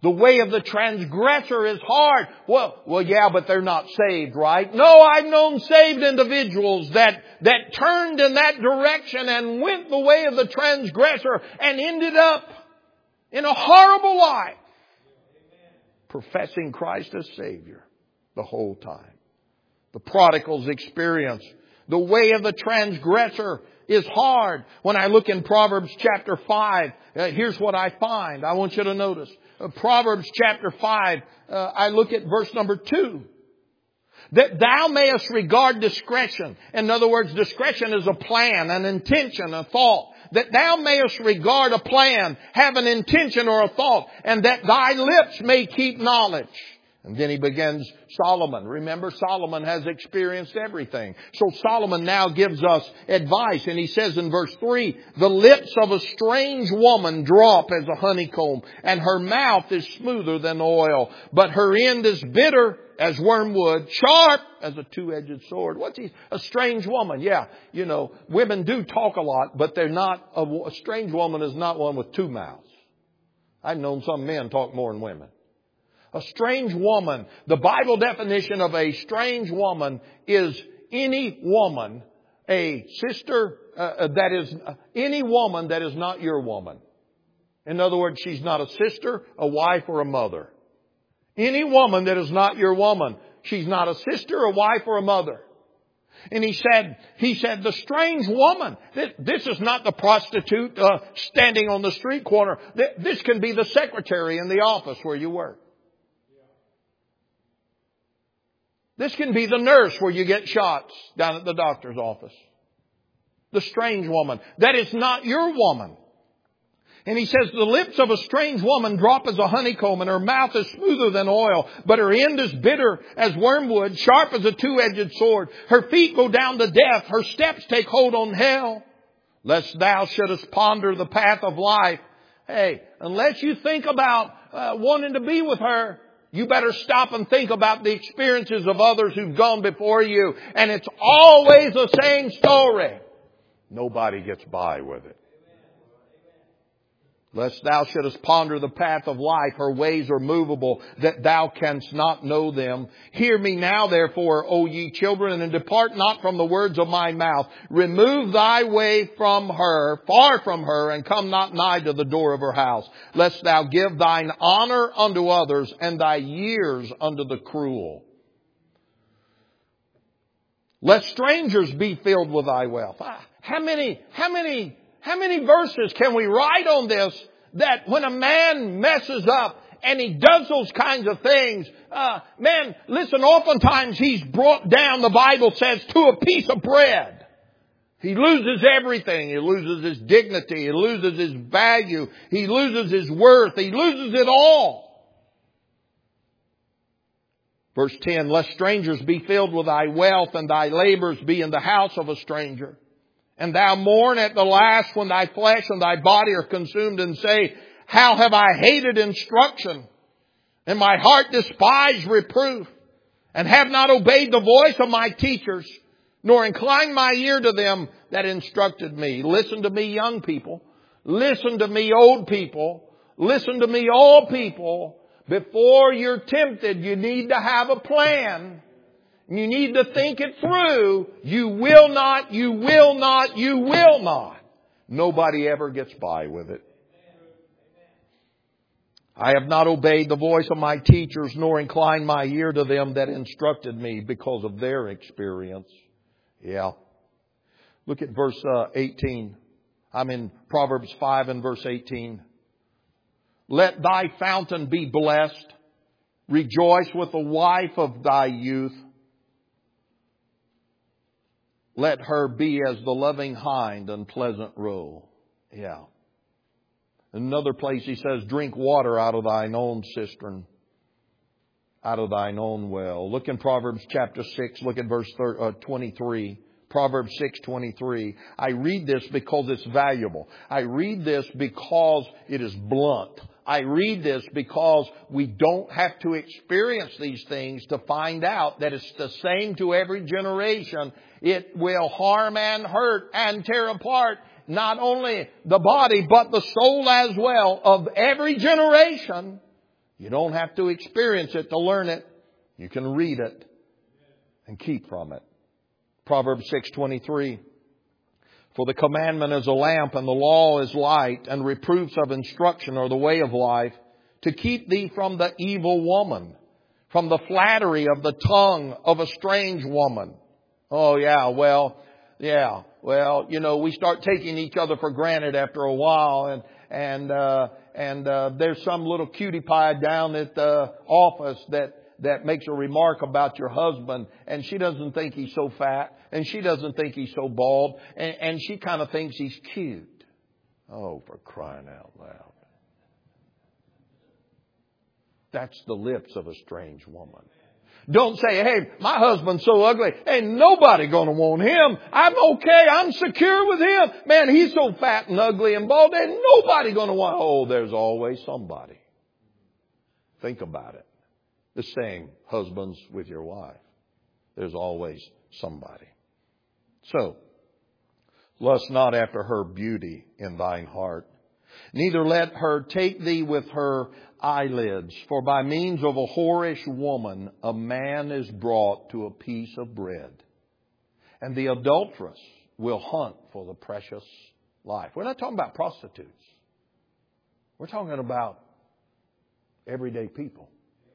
Speaker 1: The way of the transgressor is hard. Well, yeah, but they're not saved, right? No, I've known saved individuals that turned in that direction and went the way of the transgressor and ended up in a horrible life, professing Christ as Savior the whole time. The prodigal's experience. The way of the transgressor is hard. When I look in Proverbs chapter 5, here's what I find. I want you to notice. Proverbs chapter 5, I look at verse number 2. That thou mayest regard discretion. In other words, discretion is a plan, an intention, a thought. That thou mayest regard a plan, have an intention or a thought, and that thy lips may keep knowledge. And then he begins Solomon. Remember, Solomon has experienced everything. So Solomon now gives us advice. And he says in verse 3, the lips of a strange woman drop as a honeycomb, and her mouth is smoother than oil. But her end is bitter as wormwood, sharp as a two-edged sword. What's he? A strange woman. Yeah, you know, women do talk a lot, but they're not, a strange woman is not one with two mouths. I've known some men talk more than women. A strange woman, the Bible definition of a strange woman is any woman, a sister, that is, any woman that is not your woman. In other words, she's not a sister, a wife, or a mother. Any woman that is not your woman. She's not a sister, a wife, or a mother. And he said, the strange woman, this is not the prostitute standing on the street corner. This can be the secretary in the office where you work. This can be the nurse where you get shots down at the doctor's office. The strange woman. That is not your woman. And he says, the lips of a strange woman drop as a honeycomb, and her mouth is smoother than oil, but her end is bitter as wormwood, sharp as a two-edged sword. Her feet go down to death. Her steps take hold on hell. Lest thou shouldest ponder the path of life. Hey, unless you think about wanting to be with her, you better stop and think about the experiences of others who've gone before you. And it's always the same story. Nobody gets by with it. Lest thou shouldest ponder the path of life, her ways are movable, that thou canst not know them. Hear me now, therefore, O ye children, and depart not from the words of my mouth. Remove thy way from her, far from her, and come not nigh to the door of her house. Lest thou give thine honor unto others, and thy years unto the cruel. Lest strangers be filled with thy wealth. How many verses can we write on this that when a man messes up and he does those kinds of things, man, listen, oftentimes he's brought down, the Bible says, to a piece of bread. He loses everything. He loses his dignity. He loses his value. He loses his worth. He loses it all. Verse 10, lest strangers be filled with thy wealth, and thy labors be in the house of a stranger. And thou mourn at the last when thy flesh and thy body are consumed, and say, how have I hated instruction, and my heart despised reproof, and have not obeyed the voice of my teachers, nor inclined my ear to them that instructed me. Listen to me, young people. Listen to me, old people. Listen to me, all people. Before you're tempted, you need to have a plan. You need to think it through. You will not. Nobody ever gets by with it. I have not obeyed the voice of my teachers, nor inclined my ear to them that instructed me, because of their experience. Yeah. Look at verse 18. I'm in Proverbs 5 and verse 18. Let thy fountain be blessed. Rejoice with the wife of thy youth. Let her be as the loving hind and pleasant roe. Yeah. Another place he says, drink water out of thine own cistern, out of thine own well. Look in Proverbs chapter 6, look at verse 23. Proverbs 6:23. I read this because it's valuable. I read this because it is blunt. I read this because we don't have to experience these things to find out that it's the same to every generation. It will harm and hurt and tear apart not only the body but the soul as well of every generation. You don't have to experience it to learn it. You can read it and keep from it. Proverbs 6:23. For the commandment is a lamp, and the law is light, and reproofs of instruction are the way of life, to keep thee from the evil woman, from the flattery of the tongue of a strange woman. Oh, well, we start taking each other for granted after a while, and there's some little cutie pie down at the office that makes a remark about your husband, and she doesn't think he's so fat, and she doesn't think he's so bald, and she kind of thinks he's cute. Oh, for crying out loud. That's the lips of a strange woman. Don't say, hey, my husband's so ugly. Ain't nobody going to want him. I'm okay. I'm secure with him. Man, he's so fat and ugly and bald. Ain't nobody going to want. Oh, there's always somebody. Think about it. The same, husbands with your wife. There's always somebody. So, lust not after her beauty in thine heart. Neither let her take thee with her eyelids. For by means of a whorish woman, a man is brought to a piece of bread. And the adulteress will hunt for the precious life. We're not talking about prostitutes. We're talking about everyday people.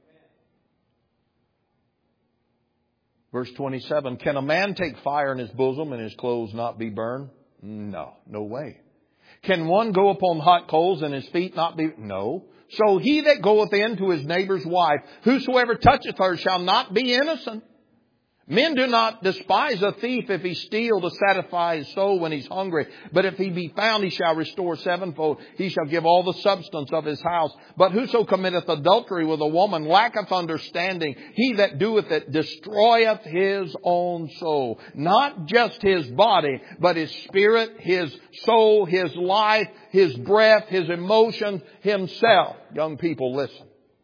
Speaker 1: Verse 27, can a man take fire in his bosom and his clothes not be burned? No way. Can one go upon hot coals and his feet not be? No. So he that goeth in to his neighbor's wife, whosoever toucheth her shall not be innocent. Men do not despise a thief if he steal to satisfy his soul when he's hungry. But if he be found, he shall restore sevenfold. He shall give all the substance of his house. But whoso committeth adultery with a woman lacketh understanding. He that doeth it destroyeth his own soul. Not just his body, but his spirit, his soul, his life, his breath, his emotions, himself. Young people, listen.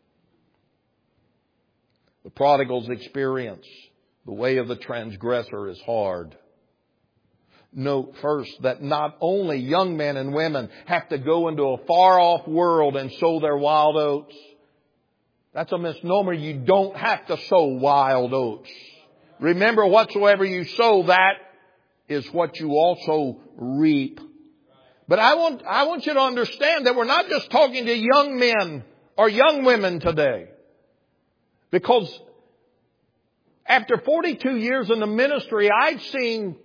Speaker 1: The prodigal's experience. The way of the transgressor is hard. Note first that not only young men and women have to go into a far-off world and sow their wild oats. That's a misnomer. You don't have to sow wild oats. Remember, whatsoever you sow, that is what you also reap. But I want you to understand that we're not just talking to young men or young women today. Because after 42 years in the ministry, I've seen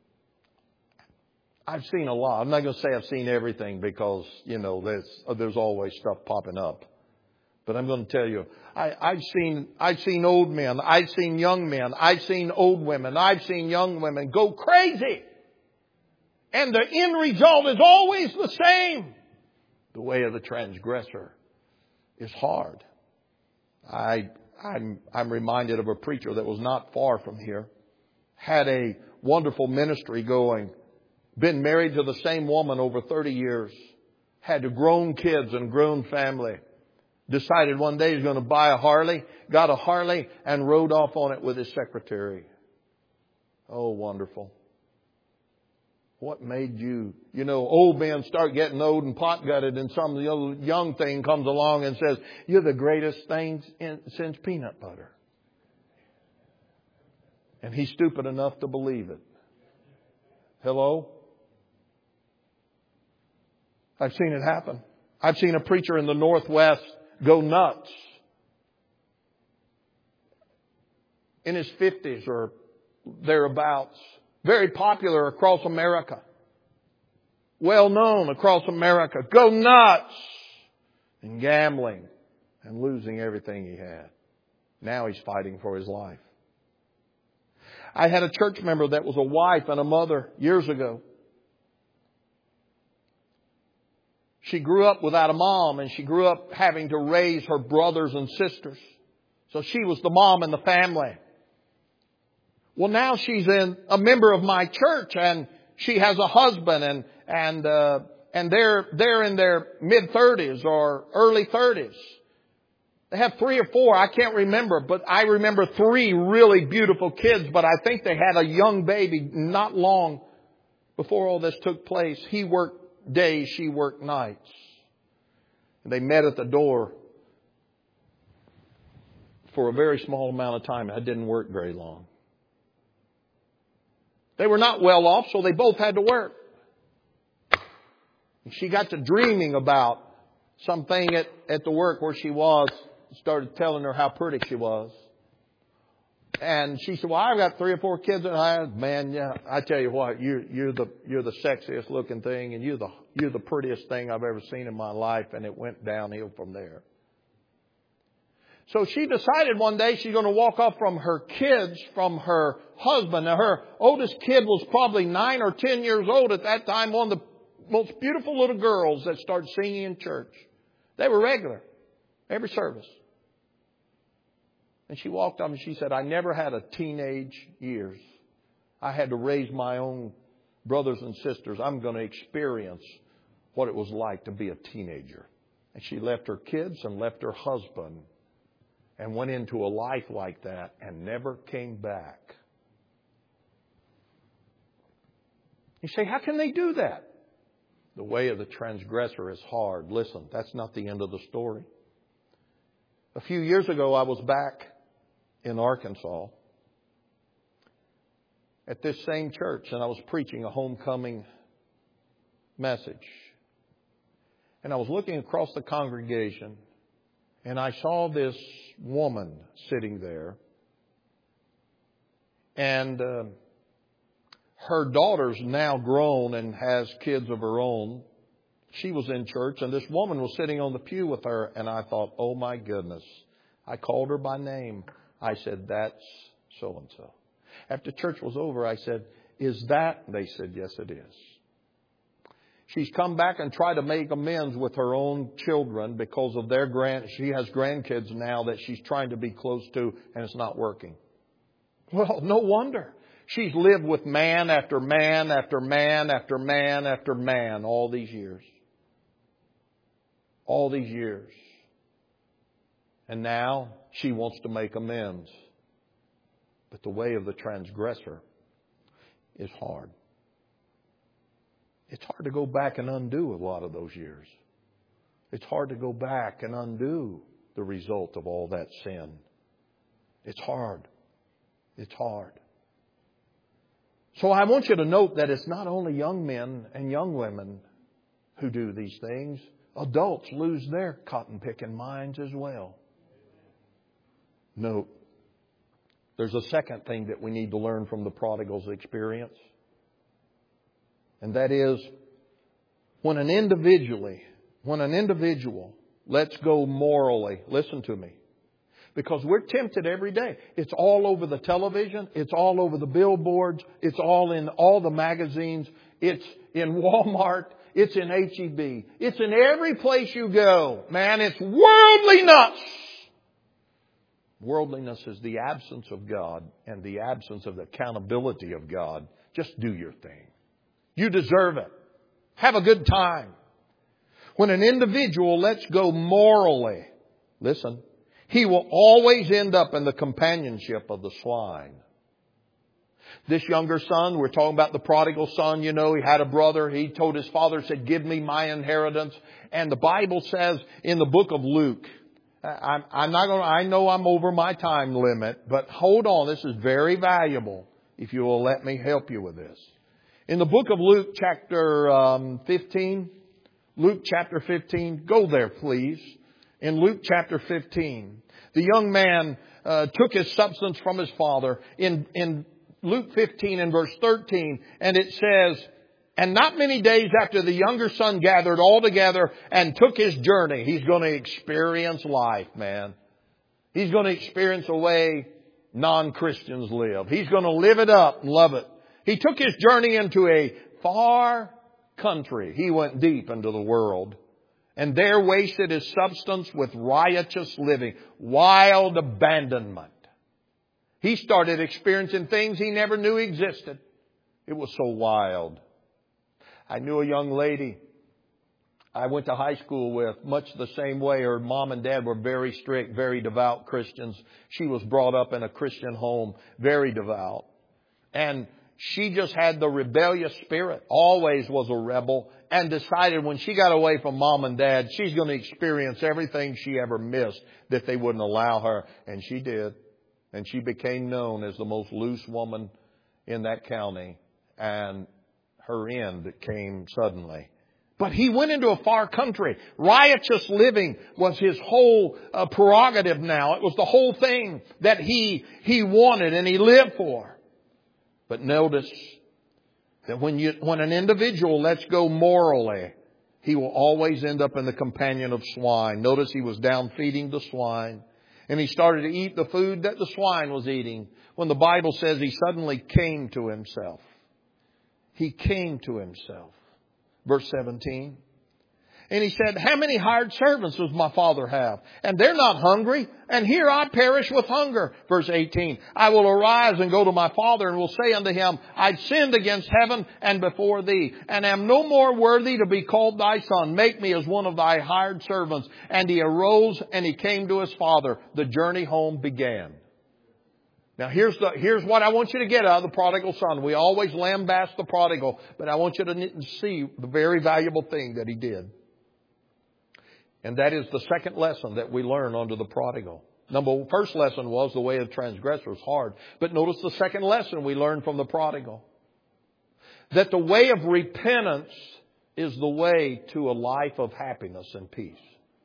Speaker 1: a lot. I'm not going to say I've seen everything because, there's always stuff popping up. But I'm going to tell you, I've seen old men. I've seen young men. I've seen old women. I've seen young women go crazy. And the end result is always the same. The way of the transgressor is hard. I'm reminded of a preacher that was not far from here. Had a wonderful ministry going. Been married to the same woman over 30 years. Had grown kids and grown family. Decided one day he's going to buy a Harley. Got a Harley and rode off on it with his secretary. Oh, wonderful. What made you, old men start getting old and pot-gutted, and some young thing comes along and says, you're the greatest thing since peanut butter. And he's stupid enough to believe it. Hello? I've seen it happen. I've seen a preacher in the Northwest go nuts. In his 50s or thereabouts. Very popular across America. Well known across America. Go nuts. And gambling. And losing everything he had. Now he's fighting for his life. I had a church member that was a wife and a mother years ago. She grew up without a mom, and she grew up having to raise her brothers and sisters. So she was the mom in the family. Well, now she's a member of my church, and she has a husband, and they're in their mid-30s or early 30s. They have 3 or 4, I can't remember, but I remember 3 really beautiful kids, but I think they had a young baby not long before all this took place. He worked days, she worked nights. They met at the door for a very small amount of time. That didn't work very long. They were not well off, so they both had to work. And she got to dreaming about something at the work where she was. Started telling her how pretty she was. And she said, well, I've got 3 or 4 kids at home. Man, yeah, I tell you what, you're the sexiest looking thing, and you're the prettiest thing I've ever seen in my life. And it went downhill from there. So she decided one day she's going to walk off from her kids, from her husband. Now, her oldest kid was probably 9 or 10 years old at that time, one of the most beautiful little girls that started singing in church. They were regular, every service. And she walked up and she said, I never had a teenage years. I had to raise my own brothers and sisters. I'm going to experience what it was like to be a teenager. And she left her kids and left her husband and went into a life like that and never came back. You say, how can they do that? The way of the transgressor is hard. Listen, that's not the end of the story. A few years ago, I was back in Arkansas at this same church, and I was preaching a homecoming message. And I was looking across the congregation, and I saw this woman sitting there. And her daughter's now grown and has kids of her own. She was in church, and this woman was sitting on the pew with her, and I thought, oh my goodness. I called her by name. I said, that's so-and-so. After church was over, I said, is that? They said, yes, it is. She's come back and tried to make amends with her own children because of she has grandkids now that she's trying to be close to, and it's not working. Well, no wonder. She's lived with man after man after man after man after man all these years. All these years. And now she wants to make amends. But the way of the transgressor is hard. It's hard to go back and undo a lot of those years. It's hard to go back and undo the result of all that sin. It's hard. It's hard. So I want you to note that it's not only young men and young women who do these things. Adults lose their cotton-picking minds as well. Note, there's a second thing that we need to learn from the prodigal's experience. And that is, when an individual lets go morally, listen to me, because we're tempted every day. It's all over the television. It's all over the billboards. It's all in all the magazines. It's in Walmart. It's in H-E-B. It's in every place you go. Man, it's worldliness. Worldliness is the absence of God and the absence of the accountability of God. Just do your thing. You deserve it. Have a good time. When an individual lets go morally, listen, he will always end up in the companionship of the swine. This younger son, we're talking about the prodigal son, he had a brother. He told his father, said, give me my inheritance. And the Bible says in the book of Luke, I know I'm over my time limit, but hold on. This is very valuable if you will let me help you with this. In the book of Luke chapter 15, Luke chapter 15, go there please. In Luke chapter 15, the young man took his substance from his father. In Luke 15 and verse 13, and it says, and not many days after the younger son gathered all together and took his journey. He's going to experience life, man. He's going to experience a way non-Christians live. He's going to live it up and love it. He took his journey into a far country. He went deep into the world. And there wasted his substance with riotous living, wild abandonment. He started experiencing things he never knew existed. It was so wild. I knew a young lady I went to high school with, much the same way. Her mom and dad were very strict, very devout Christians. She was brought up in a Christian home, very devout. And She just had the rebellious spirit, always was a rebel, and decided when she got away from mom and dad, she's going to experience everything she ever missed that they wouldn't allow her. And she did. And she became known as the most loose woman in that county. And her end came suddenly. But he went into a far country. Riotous living was his whole prerogative now. It was the whole thing that he wanted and he lived for. But notice that when an individual lets go morally, he will always end up in the companion of swine. Notice he was down feeding the swine. And he started to eat the food that the swine was eating. When the Bible says he suddenly came to himself. He came to himself. Verse 17. And he said, how many hired servants does my father have? And they're not hungry. And here I perish with hunger. Verse 18. I will arise and go to my father and will say unto him, I've sinned against heaven and before thee, and am no more worthy to be called thy son. Make me as one of thy hired servants. And he arose and he came to his father. The journey home began. Now here's what I want you to get out of the prodigal son. We always lambast the prodigal, but I want you to see the very valuable thing that he did. And that is the second lesson that we learn under the prodigal. First lesson was the way of transgressor is hard. But notice the second lesson we learned from the prodigal. That the way of repentance is the way to a life of happiness and peace.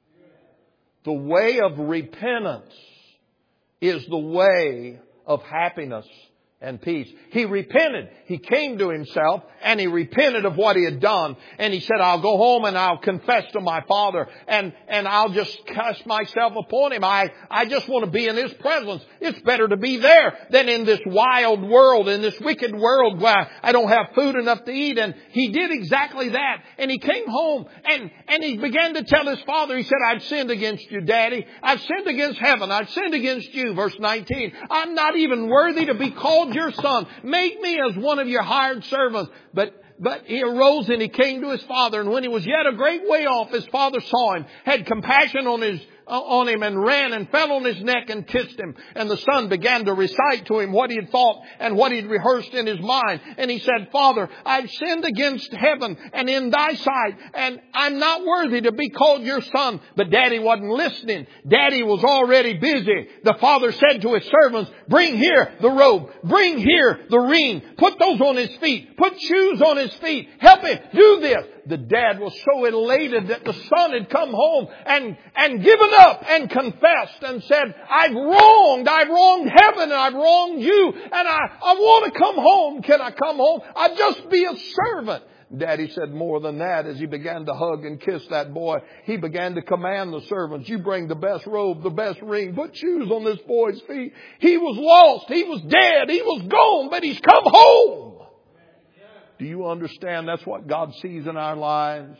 Speaker 1: The way of repentance is the way of happiness and peace. He repented. He came to himself and he repented of what he had done. And he said, I'll go home and I'll confess to my father and I'll just cast myself upon him. I just want to be in his presence. It's better to be there than in this wild world, in this wicked world where I don't have food enough to eat. And he did exactly that. And he came home and he began to tell his father, he said, I've sinned against you, Daddy. I've sinned against heaven. I've sinned against you. Verse 19. I'm not even worthy to be called your son. Make me as one of your hired servants. But he arose and he came to his father. And when he was yet a great way off, his father saw him, had compassion on him and ran and fell on his neck and kissed him. And the son began to recite to him what he had thought and what he had rehearsed in his mind. And he said, Father, I've sinned against heaven and in thy sight, and I'm not worthy to be called your son. But Daddy wasn't listening. Daddy was already busy. The father said to his servants, bring here the robe. Bring here the ring. Put those on his feet. Put shoes on his feet. Help him. Do this. The dad was so elated that the son had come home and given up and confessed and said, I've wronged heaven and I've wronged you and I want to come home. Can I come home? I'll just be a servant. Daddy said more than that. As he began to hug and kiss that boy, he began to command the servants, you bring the best robe, the best ring, put shoes on this boy's feet. He was lost. He was dead. He was gone, but he's come home. Do you understand that's what God sees in our lives?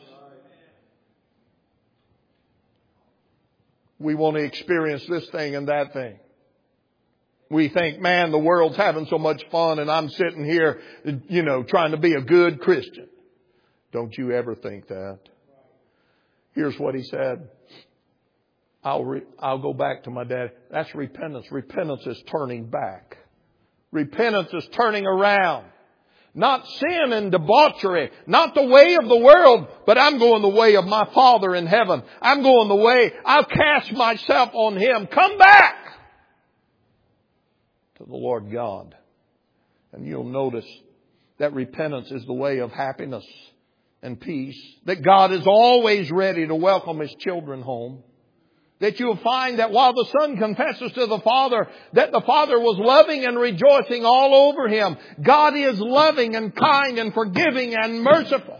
Speaker 1: We want to experience this thing and that thing. We think, man, the world's having so much fun and I'm sitting here, trying to be a good Christian. Don't you ever think that. Here's what he said. I'll go back to my dad. That's repentance. Repentance is turning back. Repentance is turning around. Not sin and debauchery. Not the way of the world. But I'm going the way of my Father in heaven. I'm going the way. I'll cast myself on Him. Come back to the Lord God. And you'll notice that repentance is the way of happiness and peace. That God is always ready to welcome His children home. That you'll find that while the Son confesses to the Father that the Father was loving and rejoicing all over him, God is loving and kind and forgiving and merciful.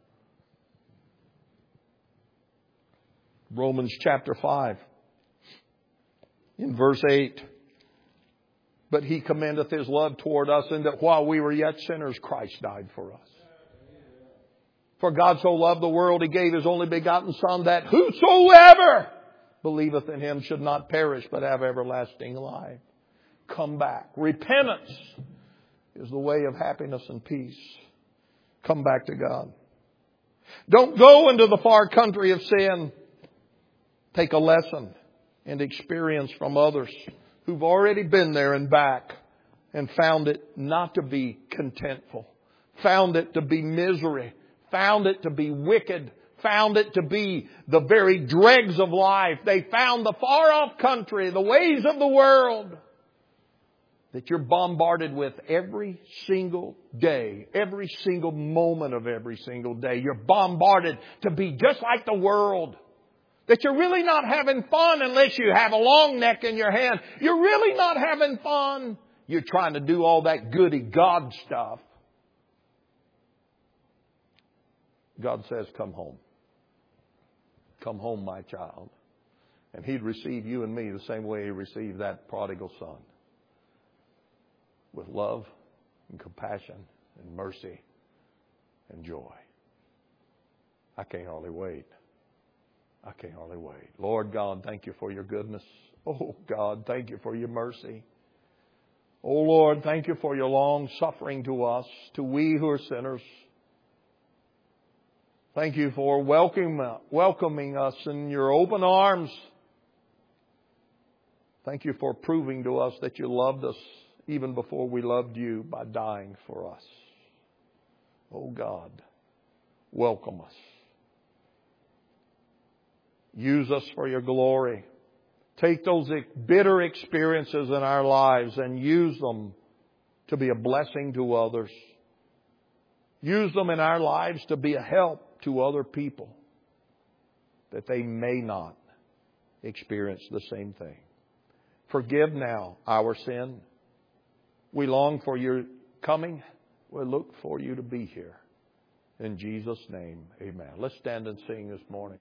Speaker 1: Romans chapter 5, in verse 8. But He commendeth His love toward us, in that while we were yet sinners, Christ died for us. For God so loved the world, He gave His only begotten Son, that whosoever believeth in Him should not perish, but have everlasting life. Come back. Repentance is the way of happiness and peace. Come back to God. Don't go into the far country of sin. Take a lesson and experience from others who've already been there and back and found it not to be contentful, found it to be misery, found it to be wicked, found it to be the very dregs of life. They found the far-off country, the ways of the world that you're bombarded with every single day, every single moment of every single day. You're bombarded to be just like the world. That you're really not having fun unless you have a long neck in your hand. You're really not having fun. You're trying to do all that goody God stuff. God says, come home. Come home, my child. And He'd receive you and me the same way He received that prodigal son. With love and compassion and mercy and joy. I can't hardly wait. I can't hardly wait. Lord God, thank You for Your goodness. Oh God, thank You for Your mercy. Oh Lord, thank You for Your long suffering to us, to we who are sinners. Thank You for welcoming us in Your open arms. Thank You for proving to us that You loved us even before we loved You by dying for us. Oh God, welcome us. Use us for Your glory. Take those bitter experiences in our lives and use them to be a blessing to others. Use them in our lives to be a help to other people, that they may not experience the same thing. Forgive now our sin. We long for Your coming. We look for You to be here. In Jesus' name, amen. Let's stand and sing this morning.